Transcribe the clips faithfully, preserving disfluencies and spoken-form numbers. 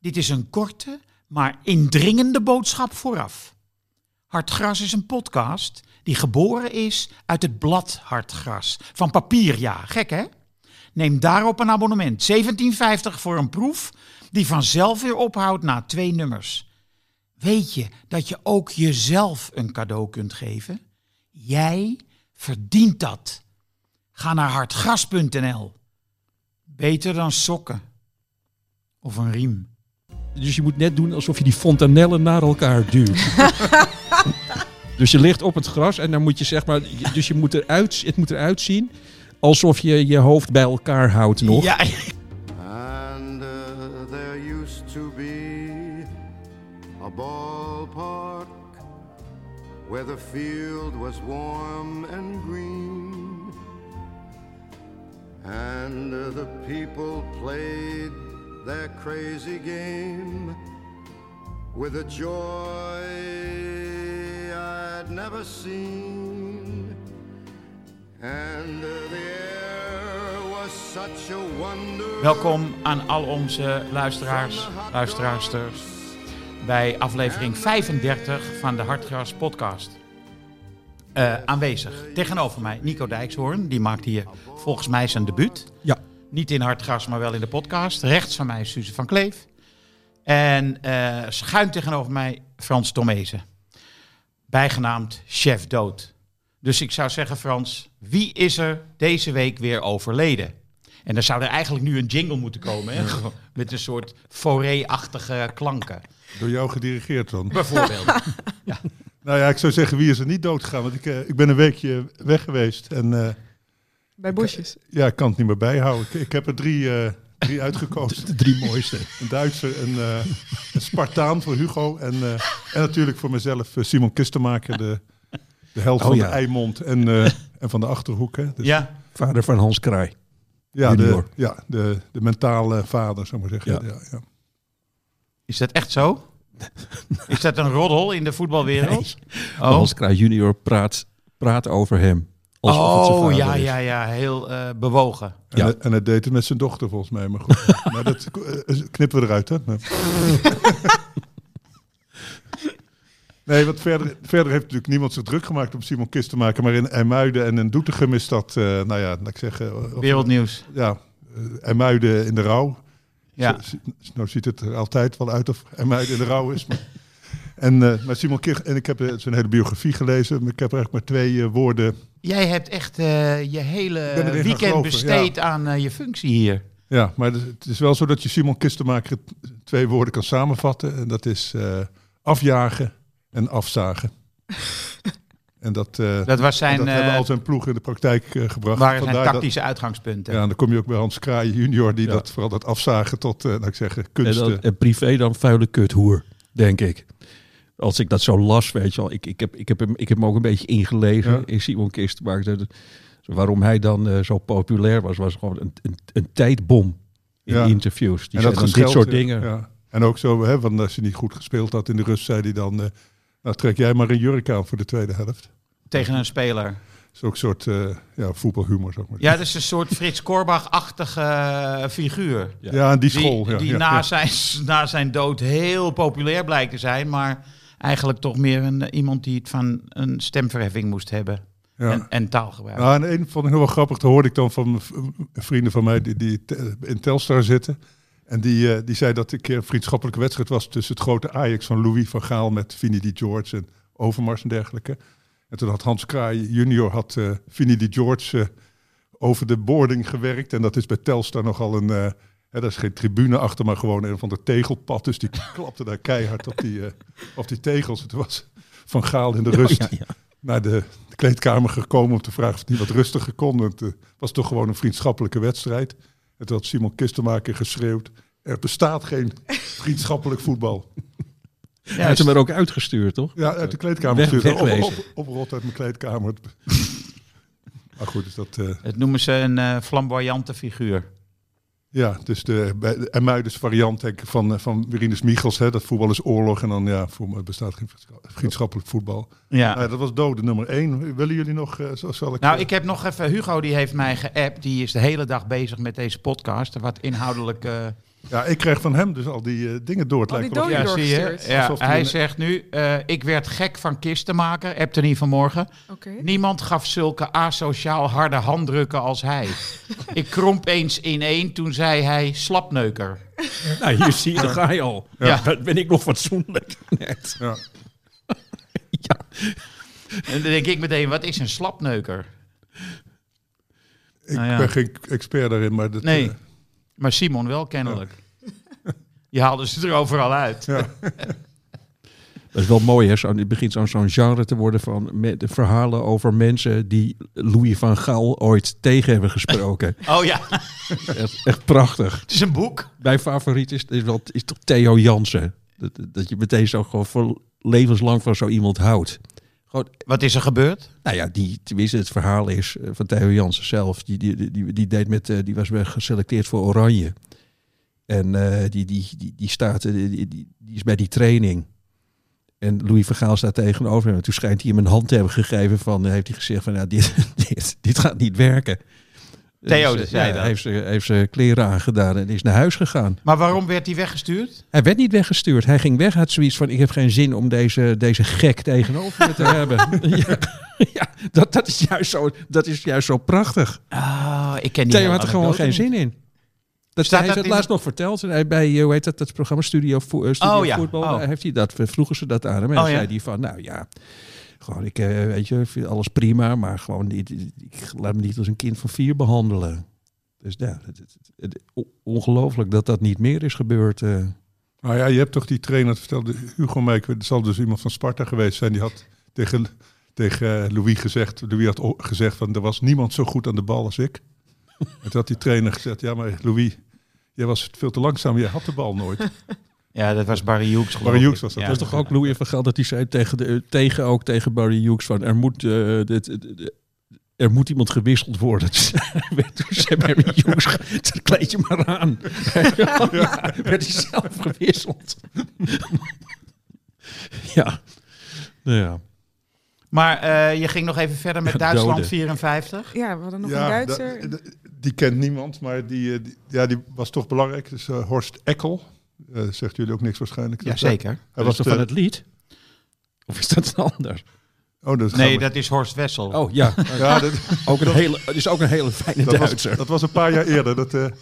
Dit is een korte, maar indringende boodschap vooraf. Hartgras is een podcast die geboren is uit het blad Hartgras. Van papier, ja. Gek, hè? Neem daarop een abonnement. zeventien vijftig voor een proef die vanzelf weer ophoudt na twee nummers. Weet je dat je ook jezelf een cadeau kunt geven? Jij verdient dat. Ga naar hartgras punt n l. Beter dan sokken. Of een riem. Dus je moet net doen alsof je die fontanellen naar elkaar duwt. Dus je ligt op het gras en dan moet je zeg maar... Dus je moet eruit, het moet eruit zien alsof je je hoofd bij elkaar houdt nog. Ja. And uh, there used to be a ballpark where the field was warm and green. And uh, the people played their crazy game with a joy I'd never seen. And uh, the air was such a wonder. Welkom aan al onze luisteraars, luisteraarsters, bij aflevering vijfendertig van de Hartgras podcast. Uh, aanwezig tegenover mij Nico Dijkshoorn, die maakt hier volgens mij zijn debuut. Ja. Niet in Hartgras, maar wel in de podcast. Rechts van mij is Suze van Kleef. En uh, schuin tegenover mij Frans Tomezen, bijgenaamd Chef Dood. Dus ik zou zeggen, Frans, wie is er deze week weer overleden? En dan zou er eigenlijk nu een jingle moeten komen, hè? Met een soort foré-achtige klanken. Door jou gedirigeerd dan? Bijvoorbeeld. Ja. Nou ja, ik zou zeggen, wie is er niet dood gegaan? Want ik, uh, ik ben een weekje weg geweest. En, uh, Bij Bosjes? Ik, ja, ik kan het niet meer bijhouden. Ik, ik heb er drie, uh, drie uitgekozen. De drie mooiste. Een Duitser, een, uh, een Spartaan voor Hugo. En, uh, en natuurlijk voor mezelf uh, Simon Kistenmaker, de, de held oh, van ja. de Eimond en, uh, en van de Achterhoek. Hè. Dus, Ja. Vader van Hans Kraai. Ja, de, Junior. ja de, de mentale vader, zou ik maar zeggen. Ja. Ja, ja. Is dat echt zo? Is dat een roddel in de voetbalwereld? Nee. Oh, Hans Kraai junior praat, praat over hem. Alsof het zijn oh vader ja, is. ja, ja, heel uh, bewogen. En, Ja. hij, en hij deed het met zijn dochter volgens mij. Maar goed, maar dat uh, knippen we eruit, hè? Nee, want verder, verder heeft natuurlijk niemand zich druk gemaakt om Simon Kist te maken. Maar in IJmuiden en in Doetinchem is dat, uh, nou ja, laat ik zeggen... Of, Wereldnieuws. Ja, uh, IJmuiden in de rouw. Ja. Zo, nou ziet het er altijd wel uit of IJmuiden in de rouw is. Maar, en, uh, maar Simon Kist, en ik heb uh, zijn hele biografie gelezen. Maar ik heb er eigenlijk maar twee uh, woorden... Jij hebt echt uh, je hele weekend geloven, besteed ja. aan uh, je functie hier. Ja, maar het is wel zo dat je Simon Kistenmaker twee woorden kan samenvatten. En dat is uh, afjagen en afzagen. En dat, uh, Dat was zijn, dat uh, hebben uh, al zijn ploeg in de praktijk uh, gebracht. waren zijn Vandaar tactische uitgangspunten. Dat, ja, en dan kom je ook bij Hans Kraaij junior, die Ja. dat vooral dat afzagen tot, uh, laat ik zeggen, En, kunsten. dan, en privé dan vuile kuthoer, denk ik. Als ik dat zo las, weet je wel. Ik, ik, heb, ik, heb, hem, ik heb hem ook een beetje ingelezen Ja. in Simon Kistenmaker. Waarom hij dan uh, zo populair was, was gewoon een, een, een tijdbom in Ja. interviews. Die en zei dan dit gescheld, soort ja, dingen. Ja. En ook zo, hè, want als je niet goed gespeeld had in de rust, zei hij dan... Uh, nou, trek jij maar een jurk aan voor de tweede helft. Tegen een speler. Dat is ook een soort uh, ja, voetbalhumor, zeg maar. Ja, dat is een soort Frits Korbach-achtige uh, figuur. Ja. Ja, en die Die, school. ja, die ja, na, ja. Zijn, na zijn dood heel populair blijkt te zijn. Maar eigenlijk toch meer een, iemand die het van een stemverheffing moest hebben. Ja. En, en taalgebruik. Nou, en een vond ik nog wel grappig. Dat hoorde ik dan van v- vrienden van mij die, die te- in Telstar zitten. En die, uh, die zei dat het een keer een vriendschappelijke wedstrijd was tussen het grote Ajax van Louis van Gaal met Vinnie de George en Overmars en dergelijke. En toen had Hans Kraai junior had uh, Vinnie de George uh, over de boarding gewerkt. En dat is bij Telstar nogal een... Uh, hè, daar is geen tribune achter, maar gewoon een van de tegelpad. Dus die klapte daar keihard op die, uh, op die tegels. Het was Van Gaal in de rust Oh, ja, ja. naar de, de kleedkamer gekomen om te vragen of het niet wat rustiger kon. Het uh, was toch gewoon een vriendschappelijke wedstrijd. En toen had Simon Kistenmaker geschreeuwd: er bestaat geen vriendschappelijk voetbal. Hij heeft hem er ook uitgestuurd, toch? Ja, uit de kleedkamer Weg- gestuurd. Op, wegwezen. op, op, oprot uit mijn kleedkamer. Maar goed, dus dat... Uh, Het noemen ze een uh, flamboyante figuur. ja, dus de, bij de Emuidens variant denk ik, van, uh, van Wierinus Michels. Hè, dat voetbal is oorlog en dan ja, voor, bestaat geen vriendschappelijk voetbal. Ja. Nou, dat was dode nummer één. Willen jullie nog... Uh, zo zal ik, Nou, uh, ik heb nog even... Hugo die heeft mij geappt. Die is de hele dag bezig met deze podcast. Wat inhoudelijk uh, Ja, ik kreeg van hem dus al die uh, dingen door. Het Al lijkt die wel of- doden Ja, zie je? doorgestuurd. Ja, Alsof die hij een- zegt nu, uh, ik werd gek van kistenmaker, appte niet vanmorgen. Oké. Niemand gaf zulke asociaal harde handdrukken als hij. Ik kromp eens in één, toen zei hij slapneuker. Nou, hier zie je, daar ga je al. Ja. Ja. Dat ben ik nog fatsoenlijk. Net. Ja. Ja. En dan denk ik meteen, wat is een slapneuker? Ik Nou ja. ben geen expert daarin, maar... Dat, Nee, uh, maar Simon wel kennelijk. Je haalde ze er overal uit. ja. Dat is wel mooi, hè? Zo, het begint zo'n zo'n genre te worden van met de verhalen over mensen die Louis van Gaal ooit tegen hebben gesproken. Oh ja, echt, echt prachtig. het is een boek. Mijn favoriet is, is, wel, is toch Theo Jansen. Dat, dat je meteen zo gewoon voor levenslang van zo iemand houdt. Gewoon, Wat is er gebeurd? nou ja, die, tenminste het verhaal is uh, van Theo Jansen zelf. Die, die, die, die, die, deed met, uh, die was weer geselecteerd voor Oranje. En uh, die, die, die, die, staat, uh, die, die, die is bij die training. En Louis van Gaal staat tegenover hem. En toen schijnt hij hem een hand te hebben gegeven. Van, heeft hij gezegd van, nou, dit, dit, dit gaat niet werken. Theo Dus, zei ja, dat. Hij heeft, zijn- heeft zijn kleren aangedaan en is naar huis gegaan. Maar waarom werd hij weggestuurd? Hij werd niet weggestuurd. Hij ging weg uit zoiets van, ik heb geen zin om deze, deze gek tegenover me te hebben. Ja, ja dat, dat, is juist zo, dat is juist zo prachtig. Ah, ik ken die Theo hele had er gewoon anekdote geen niet. zin in. Dat Staat hij dat heeft het in laatst de- nog verteld. Hij bij, eh, hoe heet dat, dat programma Studio, Vo- eh, Studio Oh ja, Voetbal. oh. Daar heeft hij dat, vroegen ze dat aan hem. En Oh dan ja. zei hij van, nou ja, gewoon, ik, eh, weet je, vind alles prima. Maar gewoon, niet, ik laat me niet als een kind van vier behandelen. Dus ja, het, het, het- o- ongelooflijk dat dat niet meer is gebeurd. eh. Nou ja, je hebt toch die trainer, dat vertelde Hugo Meek, er zal dus iemand van Sparta geweest zijn, die had tegen, tegen eh, Louis gezegd, Louis had o- gezegd van, er was niemand zo goed aan de bal als ik. En toen had die trainer gezegd, ja maar Louis, jij was veel te langzaam, jij had de bal nooit. Ja, dat was Barry Hughes geloof Barry ik. Hughes was dat. Ja. Dat is toch ook Louis van Gaal dat hij zei tegen, de, tegen ook tegen Barry Hughes van, er moet, eh, dit, dit- er moet iemand gewisseld worden. Toen zei Barry Hughes, dat kleed je maar aan. Ja, werd hij zelf gewisseld. Ja. Nou ja. Maar eh, je ging nog even verder met Duitsland Doden. vierenvijftig. Ja, we hadden nog een Ja, Duitser. da- d- die kent niemand, maar die, eh, die, ja, die was toch belangrijk. Dus eh, Horst Eckel, Eh zegt jullie ook niks waarschijnlijk. Ja, zeker. Hij Dat was is toch de- van het lied? Of is dat een ander? Oh, dat Nee, gaan we- dat is Horst Wessel. Oh ja, ja, dat, ook een hele, het is ook een hele fijne dat, Duitser. was, dat was een paar jaar eerder. Dat eh,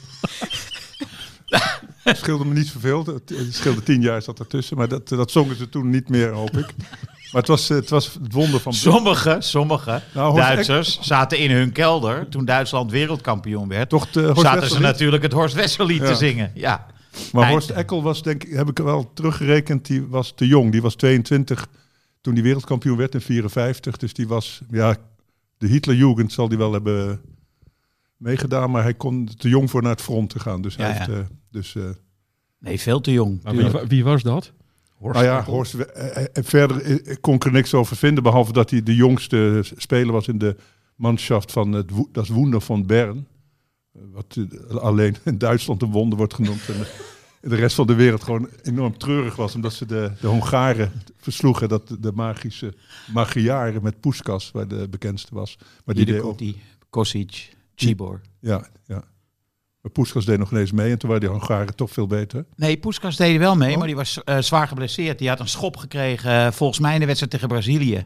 scheelde me niet zoveel. Het het scheelde tien jaar zat ertussen. Maar dat, dat zongen ze toen niet meer, hoop ik. Maar het was, eh, het was het wonder van... Sommige, sommige Nou, Horst Duitsers zaten in hun kelder toen Duitsland wereldkampioen werd. Toch de Horst zaten ze Wessel-lied? natuurlijk het Horst Wessel-lied Ja. te zingen. Ja. Maar Eind- Horst Eckel was, denk ik, heb ik wel teruggerekend, die was te jong. Die was tweeëntwintig toen die wereldkampioen werd in vierenvijftig. Dus die was, ja, de Hitlerjugend zal die wel hebben meegedaan. Maar hij kon te jong voor naar het front te gaan. Dus hij Ja, heeft, ja. eh, dus, eh, Nee, veel te jong. Maar wie, wa- wie was dat? Horst nou ja, Eckel? Horst, eh, eh, verder eh, kon ik er niks over vinden. Behalve dat hij de jongste speler was in de manschaft van het Wo- das Wunder van Bern. Eh, Wat eh, alleen in Duitsland een wonder wordt genoemd. En de, de rest van de wereld gewoon enorm treurig was. Omdat ze de, de Hongaren versloegen. Dat de, de magische Magyaren met Puskas, waar de bekendste was. Maar die Die deed de ook, Kuti, Kosic, Cibor. ja, ja. Maar Puskas deed nog ineens mee. En toen waren die Hongaren toch veel beter. Nee, Puskas deed er wel mee, Oh. maar die was eh, zwaar geblesseerd. Die had een schop gekregen, eh, volgens mij in de wedstrijd tegen Brazilië.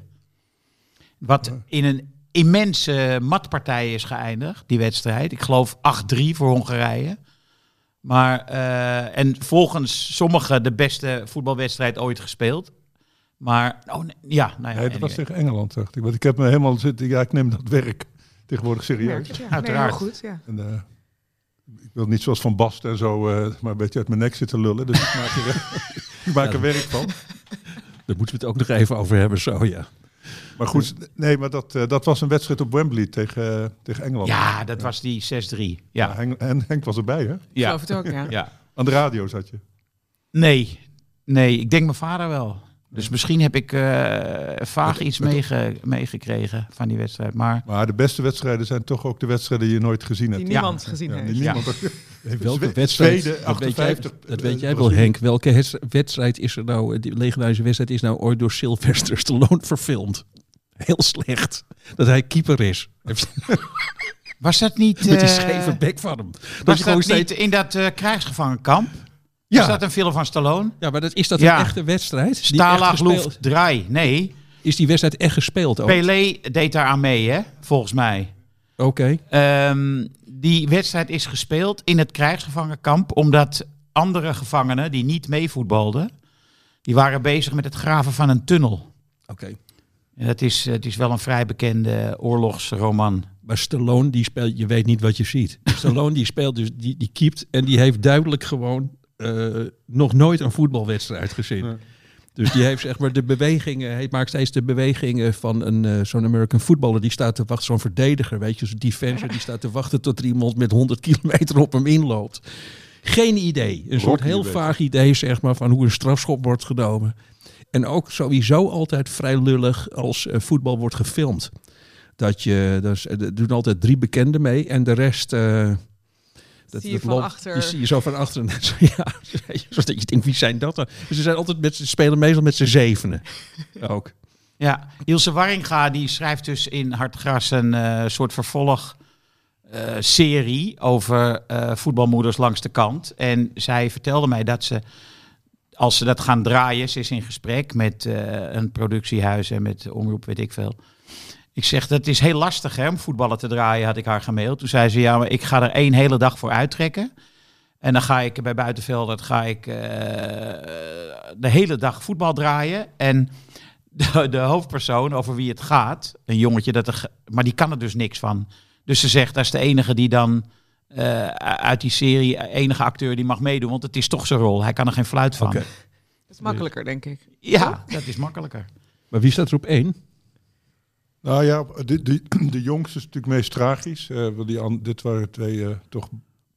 Wat Oh. in een immense matpartij is geëindigd, die wedstrijd. Ik geloof acht drie voor Hongarije. Maar, eh, en volgens sommigen de beste voetbalwedstrijd ooit gespeeld. Maar, oh nee, ja, nou ja. Nee, dat was anyway. tegen Engeland, dacht ik. Want ik heb me helemaal zitten... Ja, ik neem dat werk tegenwoordig serieus. Merk het, ja. Uiteraard. Nee, heel goed, ja. En, eh, ik wil niet zoals Van Basten en zo, eh, maar een beetje uit mijn nek zitten lullen. Dus ik maak er, ik maak er werk van. Daar moeten we het ook nog even over hebben, zo ja. Maar goed, nee, maar dat, eh, dat was een wedstrijd op Wembley tegen, eh, tegen Engeland. Ja, dat was die zes drie. Ja, Ja, Henk, en Henk was erbij, hè? Ik ja. geloof het ook, ja. ja. Aan de radio zat je. Nee, nee, ik denk mijn vader wel. Dus misschien heb ik eh, vaag iets meege- meegekregen van die wedstrijd. Maar Maar de beste wedstrijden zijn toch ook de wedstrijden die je nooit gezien hebt. Die niemand gezien Ja, heeft. die Ja. niemand. Welke Zwe- wedstrijd? Zweden, dat weet jij, achtenvijftig, dat weet eh, jij wel, Brazilië. Henk. Welke hes- wedstrijd is er nou, die legendarische wedstrijd is nou ooit door Sylvester Stallone verfilmd? Heel slecht. Dat hij keeper is. Was dat niet... Met die eh, scheve bek van hem. Dat was je gewoon dat niet steeds... in dat uh, krijgsgevangenkamp? Ja. Was dat een film van Stallone? Ja, maar dat, is dat Ja. een echte wedstrijd? Die echt Stalag gespeeld- Luft Draai. Nee, Is die wedstrijd echt gespeeld ook? Pelé deed daar aan mee, hè? Volgens mij. Oké. Um, die wedstrijd is gespeeld in het krijgsgevangenkamp, omdat andere gevangenen die niet meevoetbalden, die waren bezig met het graven van een tunnel. Oké. En dat is, het is wel een vrij bekende oorlogsroman. Maar Stallone, die speelt, je weet niet wat je ziet. Stallone, die speelt dus, die, die keept en die heeft duidelijk gewoon uh, nog nooit een voetbalwedstrijd gezien. Ja. Dus die heeft zeg maar de bewegingen, hij maakt steeds de bewegingen van een uh, zo'n American voetballer die staat te wachten, zo'n verdediger, weet je, zo'n defender die staat te wachten tot er iemand met honderd kilometer op hem inloopt. Geen idee. Een soort heel vaag idee zeg maar van hoe een strafschop wordt genomen. En ook sowieso altijd vrij lullig als uh, voetbal wordt gefilmd. Dat je, dus, er doen altijd drie bekenden mee en de rest... Uh, dat, zie je dat van loopt, achter. Die zie je zo van achteren. ja, zodat je denkt, wie zijn dat dan? Dus ze zijn altijd met, ze spelen meestal met z'n zevenen. Ook. Ja, Ilse Warringa die schrijft dus in Hartgras een uh, soort vervolg uh, serie over uh, voetbalmoeders langs de kant. En zij vertelde mij dat ze, als ze dat gaan draaien, ze is in gesprek met uh, een productiehuis en met omroep, weet ik veel. Ik zeg, dat is heel lastig hè, om voetballen te draaien, had ik haar gemaild. Toen zei ze, ja, maar ik ga er één hele dag voor uittrekken. En dan ga ik bij Buitenveldert ga ik uh, de hele dag voetbal draaien. En de, de hoofdpersoon over wie het gaat, een jongetje, dat er, maar die kan er dus niks van. Dus ze zegt, dat is de enige die dan uh, uit die serie, enige acteur die mag meedoen. Want het is toch zijn rol, hij kan er geen fluit van. Okay. Dat is makkelijker, denk ik. Ja, dat is makkelijker. Maar wie staat er op één? Nou ja, de, de, de jongste is natuurlijk meest tragisch. Uh, want die an, dit waren twee uh, toch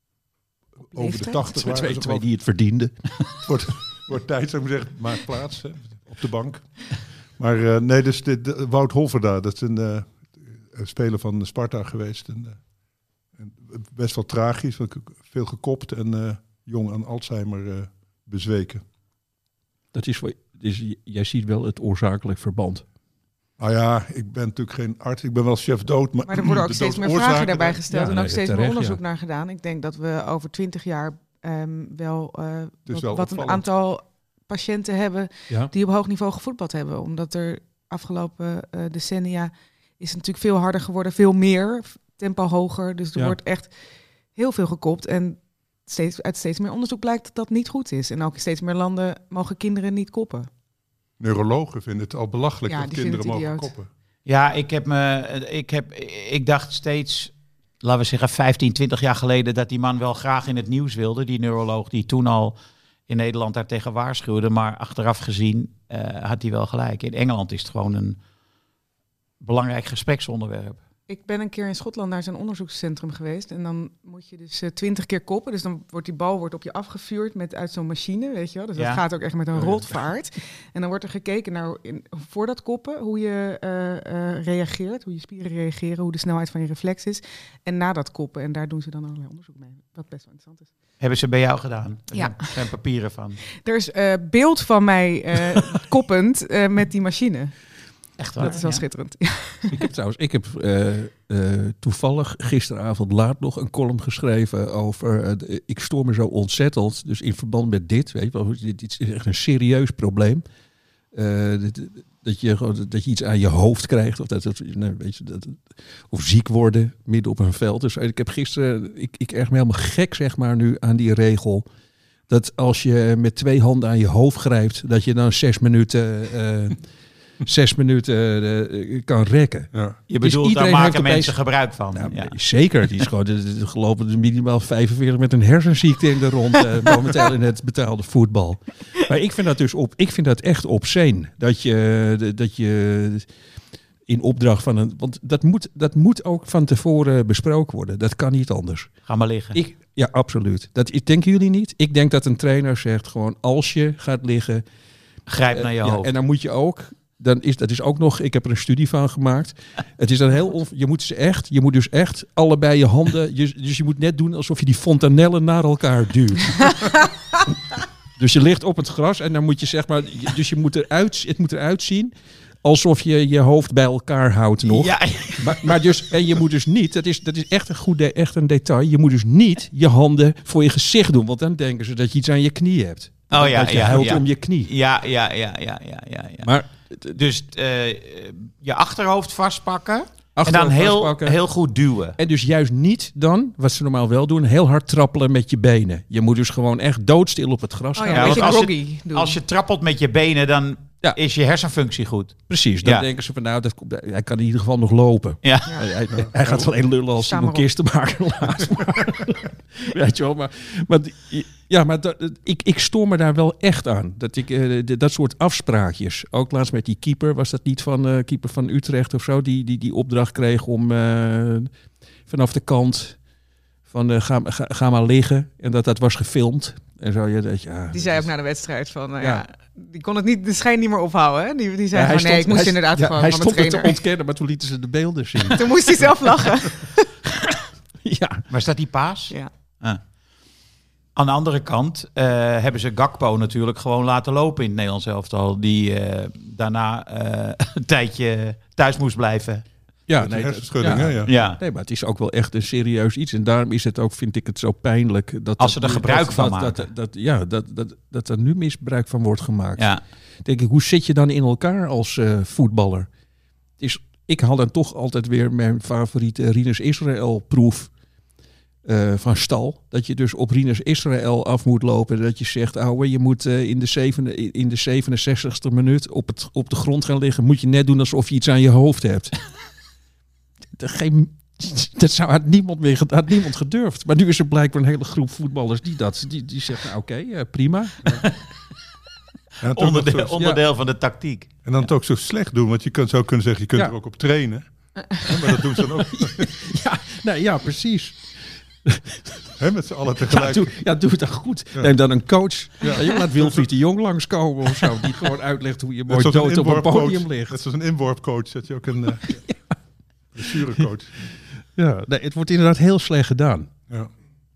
over de tachtig waren. Twee, twee die het verdienden. Het wordt, wordt tijd, zou ik maar zeggen. Maak plaats hè, op de bank. Maar uh, nee, dus dit, de, Wout Holverda, dat is een uh, speler van Sparta geweest. En, uh, en best wel tragisch, veel gekopt en uh, jong aan Alzheimer uh, bezweken. Dat is, dus jij ziet wel het oorzakelijk verband. Nou ja, ik ben natuurlijk geen arts, ik ben wel chef dood. Maar, maar er worden ook steeds meer vragen daarbij gesteld ja, en ook nee, steeds terecht, meer onderzoek ja. naar gedaan. Ik denk dat we over twintig jaar um, wel, uh, wat, wel wat een aantal patiënten hebben ja. die op hoog niveau gevoetbald hebben. Omdat er afgelopen uh, decennia is het natuurlijk veel harder geworden, veel meer, tempo hoger. Dus er ja. wordt echt heel veel gekopt en steeds, uit steeds meer onderzoek blijkt dat dat niet goed is. En ook in steeds meer landen mogen kinderen niet koppen. Neurologen vinden het al belachelijk ja, dat kinderen mogen koppen. Ja, ik heb me, ik heb, ik dacht steeds, laten we zeggen vijftien, twintig jaar geleden, dat die man wel graag in het nieuws wilde, die neuroloog die toen al in Nederland daartegen waarschuwde, maar achteraf gezien uh, had hij wel gelijk. In Engeland is het gewoon een belangrijk gespreksonderwerp. Ik ben een keer in Schotland naar zo'n onderzoekscentrum geweest. En dan moet je dus twintig uh, keer koppen. Dus dan wordt die bal wordt op je afgevuurd met, uit zo'n machine, weet je wel. Dus ja. dat gaat ook echt met een rotvaart. En dan wordt er gekeken naar, in, voor dat koppen, hoe je uh, uh, reageert. Hoe je spieren reageren, hoe de snelheid van je reflex is. En na dat koppen. En daar doen ze dan allerlei onderzoek mee. Wat best wel interessant is. Hebben ze bij jou gedaan? Er ja. zijn, zijn papieren van. Er is uh, beeld van mij uh, koppend uh, met die machine. Echt waar? Dat is wel ja. schitterend. Ik heb trouwens, ik heb uh, uh, toevallig gisteravond laat nog een column geschreven over, uh, de, ik stoor me zo ontzettend, dus in verband met dit, weet je wel, dit, dit is echt een serieus probleem. Uh, dit, dat, je, dat je iets aan je hoofd krijgt, of, dat, dat, nee, weet je, dat, of ziek worden midden op een veld. Dus ik heb gisteren, ik, ik erg me helemaal gek zeg maar nu aan die regel, dat als je met twee handen aan je hoofd grijpt, dat je dan zes minuten... Uh, Zes minuten uh, kan rekken. Ja. Je bedoelt, daar maken mensen gebruik van. Nou, ja. Zeker. Het is gewoon, er gelopen minimaal vijfenveertig met een hersenziekte in de rond. Uh, momenteel in het betaalde voetbal. Maar ik vind dat dus op, ik vind dat echt obscene. Dat je, dat je in opdracht van een... Want dat moet, dat moet ook van tevoren besproken worden. Dat kan niet anders. Ga maar liggen. Ik, ja, absoluut. Dat denken jullie niet? Ik denk dat een trainer zegt gewoon, als je gaat liggen... Grijp naar je uh, hoofd. Ja, en dan moet je ook... Dan is dat is ook nog, ik heb er een studie van gemaakt. Het is dan heel on, je moet ze echt, je moet dus echt allebei je handen, je, dus je moet net doen alsof je die fontanellen naar elkaar duwt. Dus je ligt op het gras en dan moet je zeg maar, dus je moet eruit, het moet eruit zien alsof je je hoofd bij elkaar houdt nog. Ja. Maar, maar dus, en je moet dus niet, dat is, dat is echt een goed de, echt een detail, je moet dus niet je handen voor je gezicht doen, want dan denken ze dat je iets aan je knie hebt. Oh dat, ja, dat je ja, huilt ja. om je knie. Ja, ja, ja, ja, ja, ja. ja. Maar, dus uh, je achterhoofd vastpakken en dan heel, heel goed duwen. En dus juist niet dan, wat ze normaal wel doen, heel hard trappelen met je benen. Je moet dus gewoon echt doodstil op het gras gaan. Oh ja, ja, want als, je, als je trappelt met je benen, dan ja. is je hersenfunctie goed. Precies, dan ja. denken ze van nou, dat, hij kan in ieder geval nog lopen. Ja. Ja. Hij, hij, hij gaat wel een lullen als Simon Kistenmaker laat. Weet je wel, maar, maar, ja, maar dat, ik, ik stoor me daar wel echt aan. Dat, ik, uh, de, dat soort afspraakjes. Ook laatst met die keeper, was dat niet van uh, keeper van Utrecht of zo, die die, die opdracht kreeg om uh, vanaf de kant van uh, ga, ga, ga maar liggen. En dat dat was gefilmd. En zo, ja, dat, ja, die zei ook na de wedstrijd van, uh, ja. ja, die kon het niet, de schijn niet meer ophouden. Hè? Die, die zei ja, van, stond, nee, ik moest hij, inderdaad ja, gewoon hij van stond de trainer. het te ontkennen, maar toen lieten ze de beelden zien. Toen moest hij zelf lachen. Ja. Maar is dat die paas? Ja. Ah. Aan de andere kant uh, hebben ze Gakpo natuurlijk gewoon laten lopen in het Nederlands elftal. Die uh, daarna uh, een tijdje thuis moest blijven. Ja, nee, hersenschudding, ja. ja. ja. Nee, maar het is ook wel echt een serieus iets. En daarom is het ook, vind ik het zo pijnlijk. Dat als ze er gebruik dat, van dat, maken. Dat, dat, ja, dat, dat, dat er nu misbruik van wordt gemaakt. Ja. Denk ik, hoe zit je dan in elkaar als uh, voetballer? Het is, ik had dan toch altijd weer mijn favoriete Rinus Israël proef uh, van stal. Dat je dus op Rinus Israël af moet lopen. Dat je zegt, ouwe, je moet uh, in, de zevende, in de zevenenzestigste minuut op, het, op de grond gaan liggen. Moet je net doen alsof je iets aan je hoofd hebt. Geen, dat zou had niemand meer had niemand gedurfd. Maar nu is er blijkbaar een hele groep voetballers die dat die, die zeggen, nou, oké, okay, uh, prima. Ja. Ja, onderdeel zo, onderdeel ja. van de tactiek. En dan het ook zo slecht doen, want je kunt, zou kunnen zeggen, je kunt ja. er ook op trainen. Ja, maar dat doen ze dan ook. ja, nee, ja, precies. He, met z'n allen tegelijk. Ja, doe, ja, doe het dan goed. Ja. Neem dan een coach. Ja. Je laat Wilfried de Jong langskomen of zo. Die gewoon uitlegt hoe je mooi dood op een podium ligt. Net zoals een inworpcoach. Dat je ook een uh, ja. blessurecoach. Ja, nee, het wordt inderdaad heel slecht gedaan. Ja.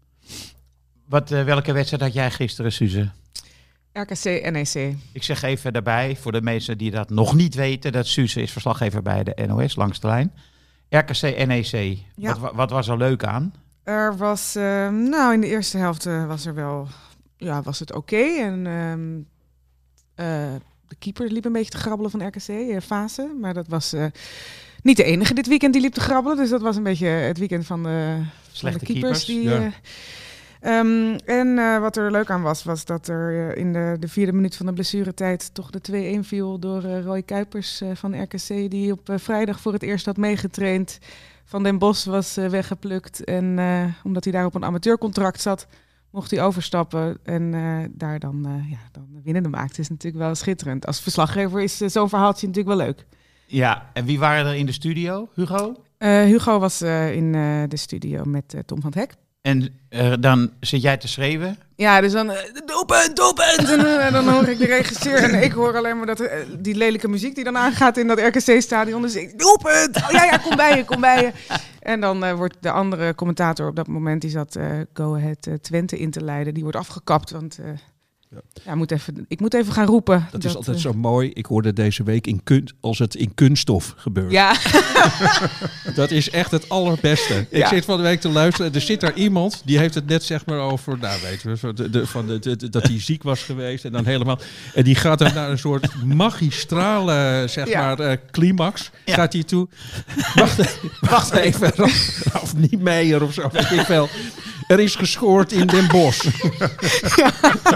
Wat, uh, welke wedstrijd had jij gisteren, Suze? R K C N E C. Ik zeg even daarbij, voor de mensen die dat nog niet weten, dat Suze is verslaggever bij de N O S langs de lijn. R K C N E C. Ja. Wat, wat was er leuk aan? Er was, uh, nou in de eerste helft uh, was er wel, ja, was het oké. Okay. En um, uh, de keeper liep een beetje te grabbelen van R K C, uh, Fase. Maar dat was uh, niet de enige dit weekend die liep te grabbelen. Dus dat was een beetje het weekend van de, van de keepers. keepers die, ja. uh, Um, en uh, wat er leuk aan was, was dat er uh, in de, de vierde minuut van de blessuretijd toch de twee-een viel door uh, Roy Kuipers uh, van R K C, die op uh, vrijdag voor het eerst had meegetraind. Van Den Bosch was uh, weggeplukt en uh, omdat hij daar op een amateurcontract zat, mocht hij overstappen en uh, daar dan, uh, ja, dan winnende maakt. Is natuurlijk wel schitterend. Als verslaggever is uh, zo'n verhaaltje natuurlijk wel leuk. Ja, en wie waren er in de studio? Hugo? Uh, Hugo was uh, in uh, de studio met uh, Tom van het Hek. En uh, dan zit jij te schreeuwen? Ja, dus dan uh, doelpunt, doelpunt. En uh, dan hoor ik de regisseur en ik hoor alleen maar dat, uh, die lelijke muziek die dan aangaat in dat R K C-stadion. Dus ik, doelpunt! Oh, ja, ja, kom bij je, kom bij je. En dan uh, wordt de andere commentator op dat moment, die zat uh, Go Ahead uh, Twente in te leiden, die wordt afgekapt. Want uh, ja. Ja, moet even, ik moet even gaan roepen. Dat, dat is altijd uh, zo mooi. Ik hoorde deze week in kunst, als het in kunststof gebeurt. Ja. Dat is echt het allerbeste. Ja. Ik zit van de week te luisteren. Er zit daar iemand, die heeft het net zeg maar over, nou weten we, de, de, van de, de, de, dat hij ziek was geweest en dan helemaal. En die gaat dan naar een soort magistrale, zeg ja. maar, uh, climax. Ja. Gaat hij toe. Wacht, wacht even, of niet Meijer of zo, weet ik veel. Er is gescoord in Den Bosch. Ja.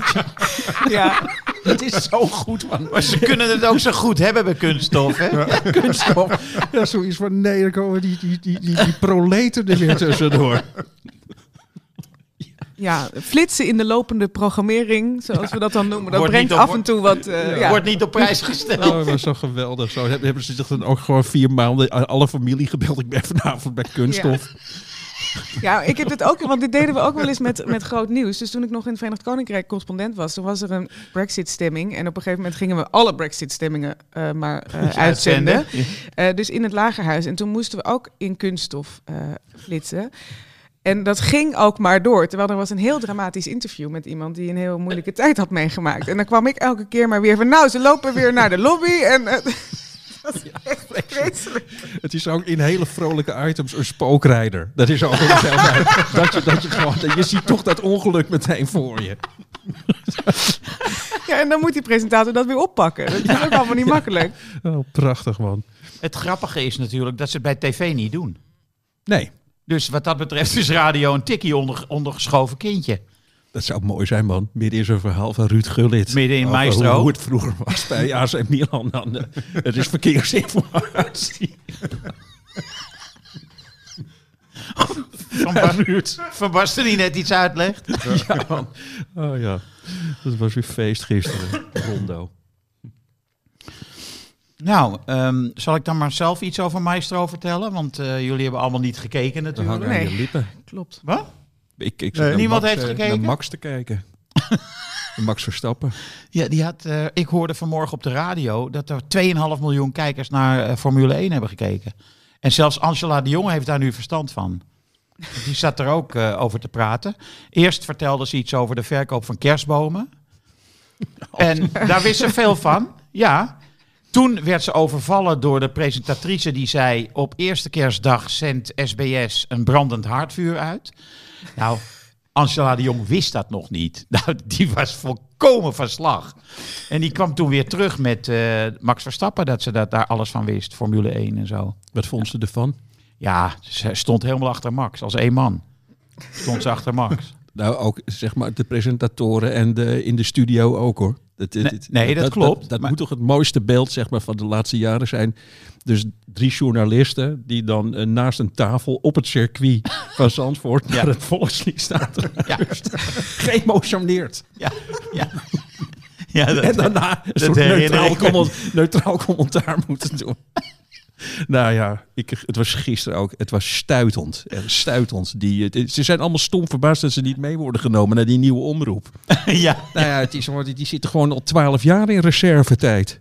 Ja. Dat is zo goed, man. Maar ze kunnen het ook zo goed hebben bij kunststof, hè? Ja, kunststof. Ja, zoiets van, nee, dan komen die, die, die, die, die proleten er weer tussendoor. Ja, flitsen in de lopende programmering, zoals ja. we dat dan noemen. Dat brengt op, af en toe wat... Uh, ja. Ja. Wordt niet op prijs gesteld. Oh, dat was zo geweldig. Zo hebben ze zich dan ook gewoon vier maanden alle familie gebeld. Ik ben vanavond bij kunststof. Ja. Ja, ik heb dit ook, want dit deden we ook wel eens met, met groot nieuws. Dus toen ik nog in het Verenigd Koninkrijk correspondent was, toen was er een Brexit-stemming. En op een gegeven moment gingen we alle Brexit-stemmingen uh, maar uh, uitzenden. Uh, dus in het Lagerhuis. En toen moesten we ook in kunststof uh, flitsen. En dat ging ook maar door. Terwijl er was een heel dramatisch interview met iemand die een heel moeilijke tijd had meegemaakt. En dan kwam ik elke keer maar weer van, nou, ze lopen weer naar de lobby. En uh, Dat is echt vreselijk. Het is ook in hele vrolijke items een spookrijder. Dat is ook een dat je dat je gewoon, je ziet toch dat ongeluk meteen voor je. Ja, en dan moet die presentator dat weer oppakken. Dat is ja, ook allemaal niet ja. makkelijk. Oh, prachtig, man. Het grappige is natuurlijk dat ze het bij tv niet doen. Nee. Dus wat dat betreft is radio een tikkie onder, ondergeschoven kindje. Dat zou mooi zijn, man. Midden in zo'n verhaal van Ruud Gullit. Midden in Maestro. Hoe, hoe het vroeger was bij A C Milan. Dan, uh, het is verkeersinformatie. Van, Bas, van Basten die net iets uitlegt. Ja, man. Oh ja. Dat was weer feest gisteren. Rondo. Nou, um, zal ik dan maar zelf iets over Maestro vertellen? Want uh, jullie hebben allemaal niet gekeken natuurlijk. Dan hangen aan je lippen. Klopt. Wat? Ik, ik nee, niemand Max, heeft gekeken? Naar Max te kijken. Max Verstappen. Ja, die had, uh, ik hoorde vanmorgen op de radio dat er twee komma vijf miljoen kijkers naar uh, Formule één hebben gekeken. En zelfs Angela de Jong heeft daar nu verstand van. Die zat er ook uh, over te praten. Eerst vertelde ze iets over de verkoop van kerstbomen. En daar wist ze veel van. Ja. Toen werd ze overvallen door de presentatrice die zei... op eerste kerstdag zendt S B S een brandend haardvuur uit. Nou, Angela de Jong wist dat nog niet. Nou, die was volkomen van slag. En die kwam toen weer terug met uh, Max Verstappen... dat ze dat daar alles van wist, Formule één en zo. Wat vond ze ervan? Ja, ze stond helemaal achter Max, als één man. Stond ze achter Max. Nou, ook zeg maar de presentatoren en de, in de studio ook, hoor. Dat, nee, dat, nee, dat, dat klopt. Dat, dat maar... moet toch het mooiste beeld zeg maar, van de laatste jaren zijn. Dus drie journalisten die dan uh, naast een tafel op het circuit van Zandvoort ja. naar het volkslied staan. Ja. Geëmotioneerd. Ja, ja. Ja, dat, en daarna een soort neutraal, comment, neutraal commentaar moeten doen. Nou ja, ik, het was gisteren ook. Het was stuitend. Stuitend. Die, het, ze zijn allemaal stom verbaasd dat ze niet mee worden genomen naar die nieuwe omroep. Ja. Nou ja, het is, die zitten gewoon al twaalf jaar in reservetijd.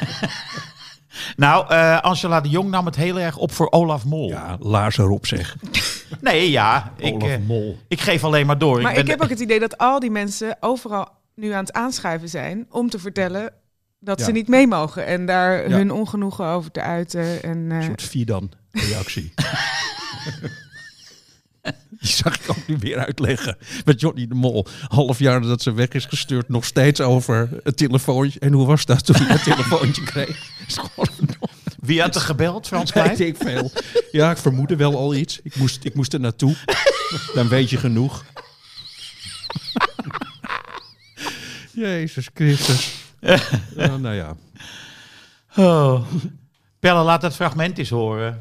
Nou, uh, Angela de Jong nam het heel erg op voor Olaf Mol. Ja, laars erop zeg. Nee, ja. Olaf ik, uh, Mol. Ik geef alleen maar door. Maar ik, ik ben heb de... ook het idee dat al die mensen overal nu aan het aanschuiven zijn om te vertellen dat ja. ze niet mee mogen en daar ja. hun ongenoegen over te uiten. En, uh... Een soort Fidan-reactie. Die zag ik ook nu weer uitleggen. Met Johnny de Mol. Half jaar nadat ze weg is gestuurd, nog steeds over het telefoontje. En hoe was dat toen hij het telefoontje kreeg? Wie had er gebeld, Frans Klein? Weet ik veel. Ja, ik vermoedde wel al iets. Ik moest, ik moest er naartoe. Dan weet je genoeg. Jezus Christus. uh, nou ja. Oh. Pelle, laat dat fragment eens horen.